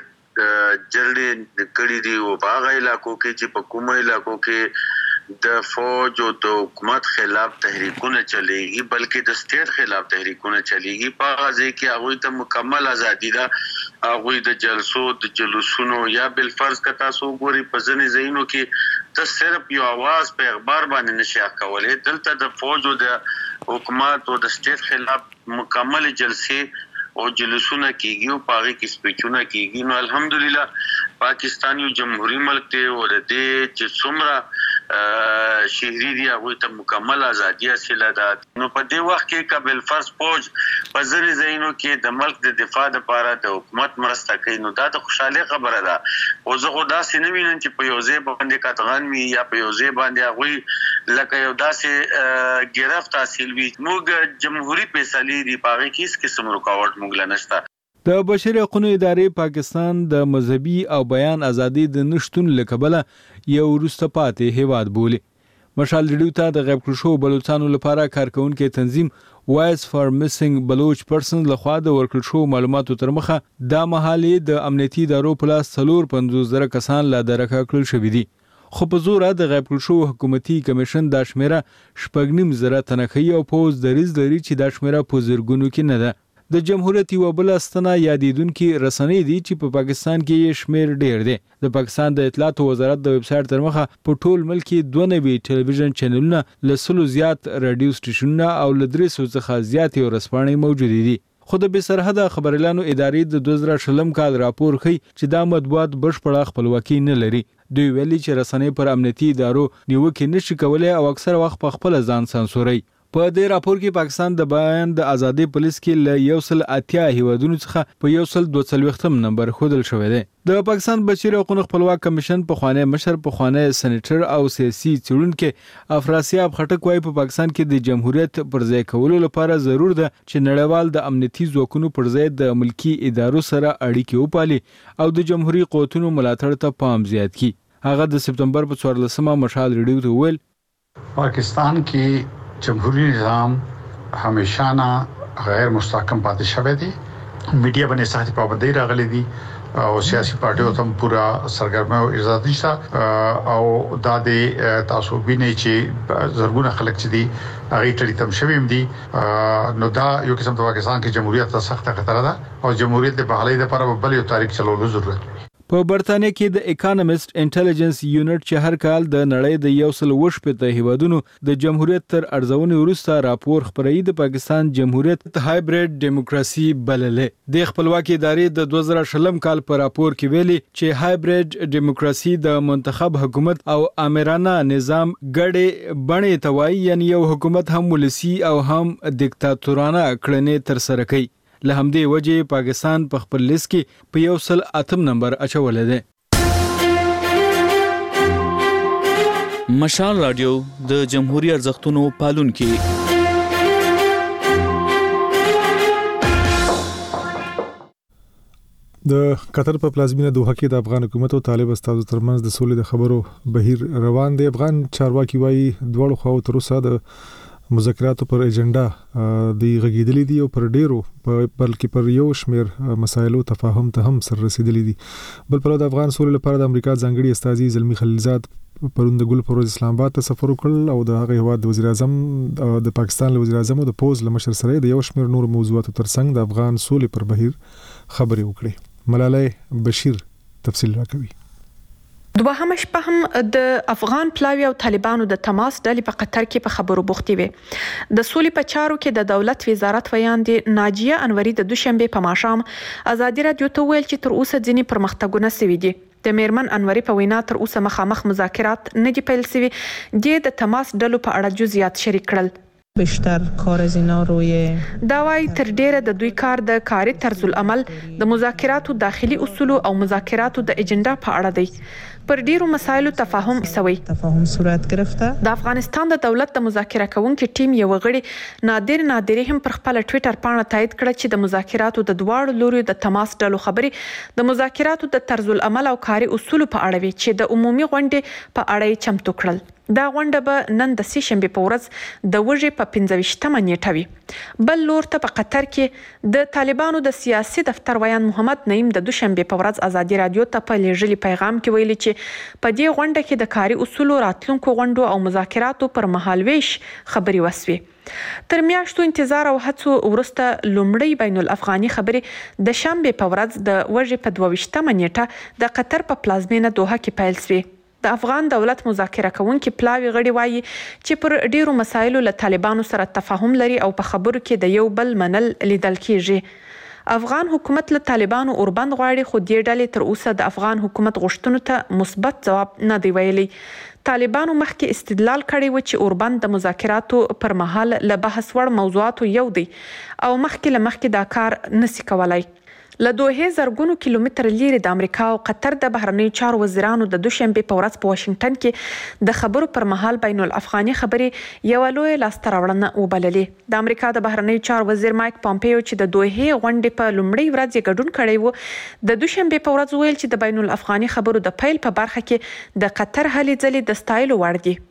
جړې کړې دي او په هغه علاقو کې چې په کومو علاقو کې د فوج او د حکومت خلاف تحریکونه چلیږي بلکې د سټیټ خلاف تحریکونه چلیږي. په هغه ځای کې هغوی ته مکمل ازادي ده. هغوی د جلسو د جلوسونو یا بالفرض که تاسو وګورئ په ځینې ځایونو کې ته صرف یو اواز په اخبار باندې نشي کولی. دلته د فوج او د حکومت او د سټیټ خلاف مکمل جلسې او جلوسونه کیږي او په هغې کې سپیچونه کیږي. نو الحمدلله پاکستان یو جمهوری ملک دی او د دې چې څومره شهري دي هغوی ته مکمل ازادي حاصله ده. نو په دې وخت کې که بالفرض فوج په ځینې ځایونو کې د ملک د دفاع دپاره د حکومت مرسته کوي نو دا د خوشحالۍ خبره ده. خو زه خو داسې نه وینم چې په یو ځای باندې قطغن وي یا په یو ځای باندې هغوی لکه یو داسې ګرفت حاصل وي. موږ جمهوري فیصلې دي په هغې کې هېڅ قسم رکاوټ موږ له نشته. د بشري حقوقو ادارې پاکستان د مذهبي او بیان ازادي د نشتون له کبله یو وروسته پاتې هیواد بولي. مشال ریډیو ته د غیب کړو شوو بلوچستانو لپاره کارکونکي تنظیم وایس فار میسنګ بلوچ پرسن لخوا د ورکړل شوو معلوماتو تر مخه دا مهال د امنیتي ادارو په لاس څلور پنځوس زره کسان لا درکه کړل شوي دي. خو په زور د غیب کړل شو حکومتي کمیشن د شمیره شپږنیم زره تنخي او پوز دریز لري چې د شمیره په زرګونو کې نه ده. د جمهوریت یو بل استنه یادیدونکو رسنۍ دي چې په پا پاکستان کې شمیر ډیر دی. د پاکستان د اطلاعات وزارت د ویب سټ تر مخه په ټول ملک کې دوه نوي ټلویزیون چینلونه، لسلو زیات رادیو سټیشنونه او لدرېسو څخه زیات ورسپانې موجود دي. خو د بسرحده خبرلانو ادارې د دوه زره شلم کال راپور ښيي چې دا مطبوعات بشپړه خپلواکي نه لري. دوی ویلي چې رسنۍ پر امنیتي ادارو نیوکه نشي کولای او اکثر وخت په خپل ځان سانسوري. په دې راپور کې پاکستان د بیان د ازادي پولیس کې له یو سل اتیا هیوادونو څخه په یو سل دوه څلوېښتم نمبر ښودل شوی دی. د پاکستان بشري حقوقو خپلواک کمیشن په خوانی مشر په خوانی سېنیټر او سیاسي څېړونکو افراسیاب خټک وايي په پاکستان کې د جمهوریت پر ځای کولو لپاره ضرور ده چې نړیوال د امنیتي ځواکونو پر ځای د ملکی ادارو سره اړیکې وپالي او د جمهوریت قوتونو ملاتړ ته پام زیات کړي. هغه د سپتمبر په څوارلسمه مشال ریډیو ته ویل پاکستان کې جمهوری نظام همیشانه غیر مستحکم پاتې شوی دی. میډیا باندې سخت پابندۍ راغلي دي او سیاسي پارټیو ته پورا سرګرمه او ازادي شته او دا د تعصبي نه چې زرګونه خلک چې دي هغه ټری تم شوی دي. نو دا یو قسم د پاکستان کې جمهوریت ته سخت خطر ده او جمهوریت د بحالۍ لپاره بل یو تاریخ چلولو ضرورت دی. په برتانیې کې د اکانومست انټيليجنس یونټ چې هر کال د نړۍ د یو سل وشپته هیوادونو د جمهوریت تر ارزونې وروسته راپور خپروي د پاکستان جمهوریت هایبرید دیموکراسي بللې. د خپلواکي ادارې د دوه زره شلم کال په راپور کې ویلي چې هایبرید دیموکراسي د منتخب حکومت او آمرانه نظام ګډې بڼې توای، یعنی یو حکومت هم ولسی او هم دیکتاتورانه کړنې تر سره کوي. له همدې وجې پاکستان په خپل لیست کې په یو سل اتم نمبر اچولې ده. مشال رادیو د جمهوریت ارزښتونو پالونکي. د قطر په پلازمینه دوحه کې د افغان حکومت او طالب استازو ترمنځ د سولې د خبرو بهیر روان دی. افغان چارواکي وايي دواړو خواو تر اوسه د مذاکراتو پر ایجنډا د غږیدلې دي او پر ډیرو بلکې پر یو شمیر مسایلو تفاهم ته هم سر رسیدلې دي. بل پر د افغان سولې لپاره د امریکا ځانګړي استازي زلمی خلیلزاد پروند ګل پروز اسلام آباد ته سفر وکړ او د هغه هواد وزیر اعظم د پاکستان وزیر اعظم او د پوز لمشر سره د یو شمیر نور موضوعاتو ترڅنګ د افغان سولې پر بهیر خبرې وکړي. ملالۍ بشیر تفصیل راکوي. دوهمه شپه هم د افغان پلاوی او طالبانو د تماس ډلې په قطر کې په خبرو بوختي وي. د سولې په چارو کې د دولت وزارت ویاندې ناجیه انوري د دوشنبه په ماښام ازادي رادیو ته ویل چې تر اوسه ځینې پرمختګونه سوي دي. د میرمن انوري په وینا تر اوسه مخامخ مذاکرات نه دي پیل سوي. د تماس ډلو په اړه جزئیات شریک کړل. بیشتر کار از اینا روی دا وايي تر ډیره د دوی کار د کاري طرز العمل د مذاکراتو داخلي اصول او مذاکراتو د ایجنډا په اړه دی. پر ډیرو مسایلو تفاهم شوی. تفاهم صورت گرفته. د افغانستان د دولت د مذاکره کوونکو ټیم یو غړي نادر نادری هم پر خپل ټوئیټر باندې تایید کړ چې د مذاکراتو د دواړو لوري د تماس ډلو خبري د مذاکراتو د طرز العمل او کاري اصول په اړه وي چې د عمومي غونډې په اړه یې چمتو کړل. دا غونډه به نن د سې شنبه په ورځ د وژې په پنځه ویشتمه نیټه وي. بل لور ته په قطر کې د طالبانو د سیاسي دفتر ویان محمد نعیم د دوشنبه په ورځ ازادي رادیو ته په لېږلي پیغام کې ویلي چې په دې غونډه کې د کاري اصولو راتلونکو غونډو او مذاکراتو پر مهالويش خبري وسوي. تر میاشتو انتظار او هڅو وروسته لومړی بین الافغاني خبري د شنبه په ورځ د وژې په دوه ویشتمه نیټه د قطر په پلازمینه دوحه کې پیل شوی. د افغان دولت مذاکره کوونکي پلاوی غړي وایي چې پر ډیرو مسایلو له طالبانو سره تفاهم لري او په خبرو کې د یو بل منل لیدل کیږي. افغان حکومت له طالبانو اوربند غواړي خو دې ډلې تر اوسه د افغان حکومت غوښتنو ته مثبت ځواب نه دی ویلي. طالبانو مخکې استدلال کړی و چې اوربند د مذاکراتو پر مهال له بحث وړ موضوعاتو یو دی او مخکې له مخکې دا کار نسی کولای. له دوه زرګونو کیلومتر لري د امریکا او قطر د بهرنیو چارو وزیرانو د دوشنبه په ورځ په واشنگټن کې د خبرو پر مهال بین الافغاني خبرې یو لوی لاسته راوړنه وبللې. د امریکا د بهرنیو چارو وزیر مایک پامپیو چې د دوه غونډې په لومړۍ ورځ یې ګډون کړی و د دوشنبه په ورځ ویل چې د بین الافغاني خبرو د پیل په برخه کې د قطر هلې ځلې د ستایلو وړ دي.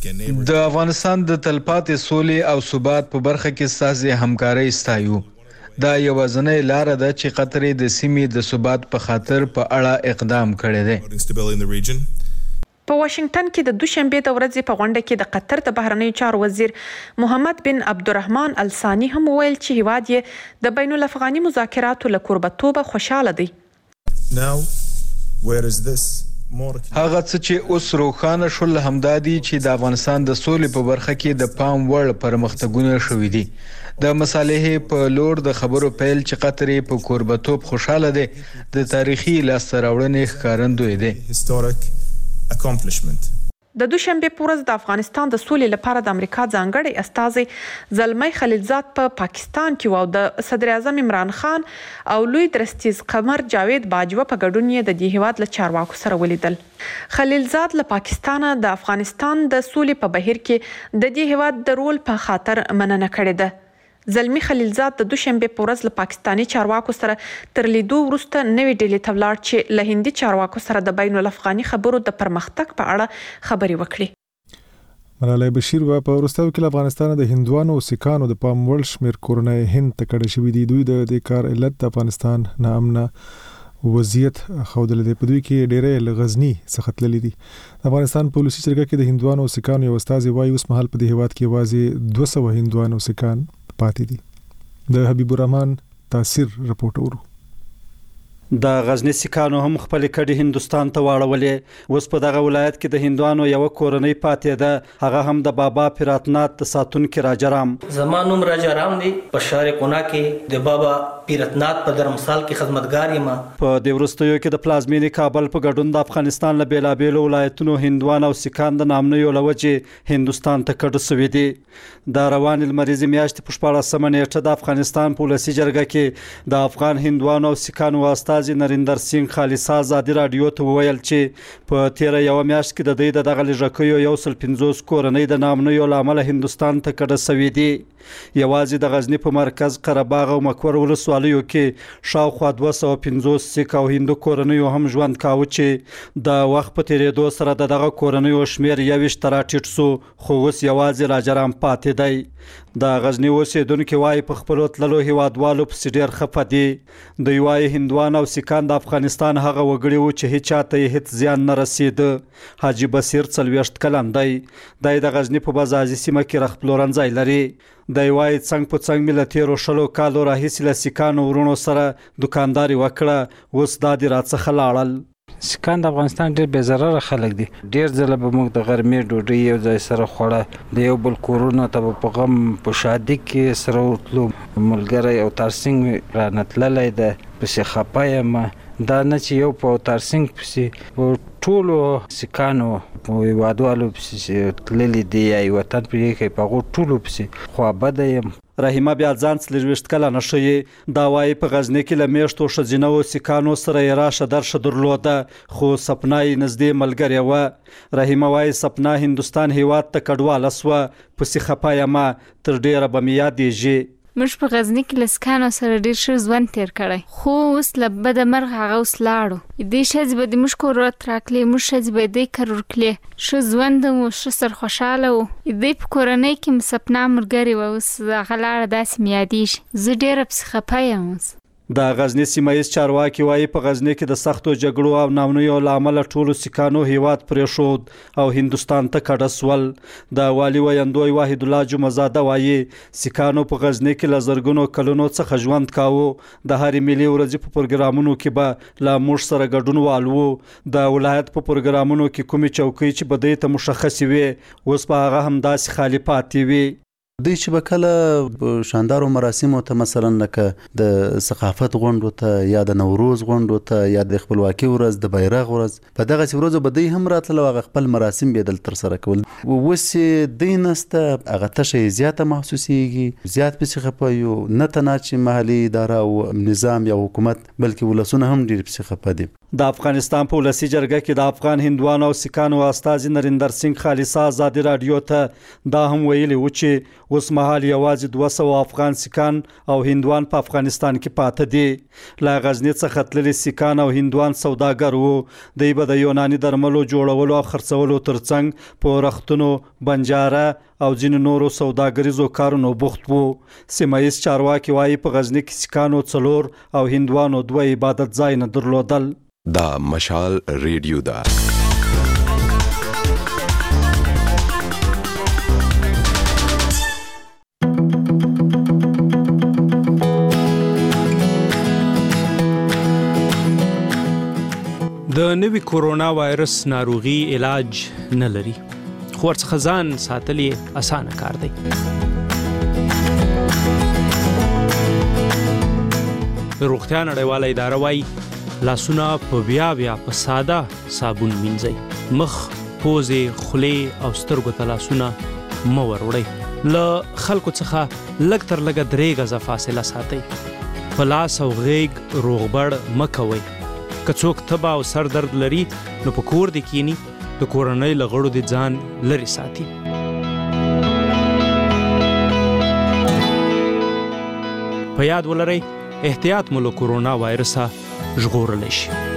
د افغانستان د تلپاتې سولې او ثبات په برخه کې ستاسو همکاري ستایو. دا یوازنۍ لار ده چې قطر د سیمې د ثبات په خاطر په اړه اقدام کړی دی. په واشنگټن کې د دوشنبه د ورځې په غونډه کې د قطر د بهرنیو چارو وزیر محمد بن عبدالرحمن الثاني هم ویل چې هیواد یې د بین الافغاني مذاکراتو له کوربتوبه خوشاله دی. هغه څه چې اوس روښانه شول همدادي چې د افغانستان د سولې په برخه کې د پام وړ پرمختګونه شوي دي. د مصالحې په لور د خبرو پیل چې قطر په کوربتوب خوشاله دی د تاریخي لاسته راوړنې ښکارندوی دی. د دوشنبه په ورځ د افغانستان د سولې لپاره د امریکا ځانګړی استازی زلمی خلیلزاد په پا پاکستان کې او د صدر اعظم عمران خان او لوی درستیز قمر جاوید باجوه په ګډون یې د دې هیواد له چارواکو سره ولیدل. خلیلزاد له پاکستان د افغانستان د سولې په بهیر کې د دې هیواد د رول په خاطر مننه کړې ده. زلمی خلیلزاد د دوشنبه په ورځ له پاکستاني چارواکو سره تر لیدو وروسته نوې ډلې ته ولاړ چې له هندي چارواکو سره د بین الافغاني خبرو د پرمختګ په اړه خبرې وکړي. ملالۍ بشیر په وروستیو کې له افغانستان د هندوانو او سیکانو د پام وړ شمېر کورنۍ هند ته کډه شوي دي. دوی د دې کار علت د افغانستان ناامنه وضعیت ښودلی دی. په دوی کې ډېری له غزني څخه تللي دي. د افغانستان په ولسي جرګه کې د هندوانو او سیکانو یو استازی وایي اوس مهال په دې هیواد کې یوازې دوه سوه هندوان او سیکان پاتې دي. د حبیب الرحمن تاثیر رپورټ ورو. د غزنی سیکانو هم خپل کډي هندستان ته واړولې. اوس په دغه ولایت کې د هندوانو یو کورنۍ پاتې ده، هغه هم د بابا پیراتنات د ساتونکو راجرام. زمانوم راجرام دی په شهر قنا کې د بابا پیراتنات په درمسال کې خدمتګار یم. په د ورستیو کې د پلازمینې کابل په ګډون د افغانستان له بیلابېلو ولایتونو هندوان او سیکان د نامنیو لوجې هندستان ته کډه سوي دي. د روان المریض میاشتې په شپاړسمه نیټه د افغانستان په ولسي جرګه کې د افغان هندوانو او سیکانو استازي نریندر سینګ خالصا ازادي رادیو ته وویل چې په تیر یو میاشت کې د دوی د دغه لږکیو یو سل پنځوس کورنۍ د نامنیو لامل هندستان ته کډه سوي دي. یوازې د غزنی په مرکز قره باغ او مکور ولسوالیو کې شاوخوا دوه سوه پنځوس سیک او هندو کورنیو هم ژوند کاوه چې د وخت په تیریدو سره د دغه کورنیو شمیر یویشت ته راټیټ سو، خو اوس یوازې راجرام پاتې دی. د غزنی اوسیدونکو وايي په خپلو تللو هیوادوالو پسې ډېر خفه دي. دوی وايي هندوان او سیکان د افغانستان هغه وګړي وو چې هیڅ چاته یې هیڅ زیان نه رسېده. حاجي بصیر څلوېښت کلن دی. دی د غزنی په بازازي سیمه کې رخپلورنځی لري. دی وايي څنګ په څنګ مې له تېرو شلو کالو راهیسې له سیکانو ورونو سره دوکانداري وکړه، اوس دا دې راڅخه لاړل. سیکان د افغانستان ډېر بې ضرره خلک دي. ډېر ځله به موږ د غرمې ډوډۍ یو ځای سره خوړه، د یو بل کورونه ته په غم په شادي کې سره ورتلو. ملګری او ترڅنګ رانه تللی ده، پسې خفه یم. دا نه چې یو په ترڅنګ پسې په ټولو سیکانو په هیوادوالو پسې تللي دي یا یې وطن پرې کوي، په هغو ټولو پسې خوابده یم. رحیمه بیا ځان څلوېښت کلنه ښیي. دا وایي په غزني کې له میاشتو ښځینه و سیکانو سره یې راشه درشه درلوده، خو سپنا یې نږدې ملګرې وه. رحیمه وایي سپنا هندوستان هیواد ته کډواله سوه، پسې خفه یم، تر ډېره به مې یادېږي. موږ په غزني کې له سیکانو سره ډېر ښه ژوند تېر کړی، خو اوس له بده مرغه هغه اوس لاړو. دې ښځې به د موږ کورت راکړې، موږ ښځې به یې دی کر ورکړې. ښه ژوند مو ښه سرخوشحاله و. دوی په کورنۍ کې مې سپنا ملګرې وه، اوس هغه لاړه، داسې مې یادېږي. زه ډېره پسې خفه یم اوس. د غزنی سیمایي چارواکي وايي په غزنی کې د سختو جګړو او نامنیو لامل ټولو سیکانو هیواد پرېښود او هندستان ته کډه سول. د والي ویندوی واحد الله جمعزاده وايي سیکانو په غزنی کې له زرګونو کلونو څخه ژوند کاوه. د هرې ملي ورځې په پروګرامونو کې به له موږ سره ګډون والو. د ولایت په پروګرامونو کې کومې چوکۍ چې به دوی ته مشخصې وي، اوس په هغه همداسې خالي پاتې وي. دوی چې به کله شاندارو مراسمو ته مثلا لکه د ثقافت غونډو ته یا د نوروز غونډو ته یا د خپلواکۍ ورځ، د بیرغ ورځ، په دغسې ورځو به دوی هم راتلل او هغه خپل مراسم به یې دلته ترسره کول. اوس یې دوی نسته، هغه تشه یې زیاته محسوسیږي، زیات پسې خفه یو. نه تنها چې محلي اداره او نظام یا حکومت بلکې ولسونه هم ډېر پسې خفه دي. د افغانستان په ولسي جرګه کې د افغان هندوانو او سیکانو استازي نریندر سینګ خالصا ازادي رادیو ته دا هم ویلي و چې اوس مهال یوازې دوه سوه افغان سیکان او هندوان په افغانستان کې پاته دي. له غزني څخه تللي سیکان او هندوان سوداګر وو. دوی به د یوناني درملو جوړولو او خرڅولو ترڅنګ په رختونو، بنجاره او ځینو نورو سوداګریزو کارونو بوخت وو. سیمایي چارواکي وایي په غزني کې سیکانو څلور او هندوانو دوه عبادت ځایونه درلودل. دا مشال ریډیو ده. د نوي کورونا وایرس ناروغي علاج نه لري، خو ورڅخه ځان ساتل یې اسانه کار دی. د روغتیا نړیواله اداره وایي لاسونه په بیا بیا په ساده صابون مینځئ. مخ، پوزې، خولې او سترګو ته لاسونه مه وروړئ. له خلکو څخه لږ تر لږه درې غزه فاصله ساتئ. په لاس او غیږ روغبړ مه کوئ. که څوک تبه او سر درد لري نو په کور دې کینی، د کورنۍ له غړو دې ځان لرې ساتي. په یاد ولرئ احتیاط مو له کورونا وایرسه ژغورلی شي.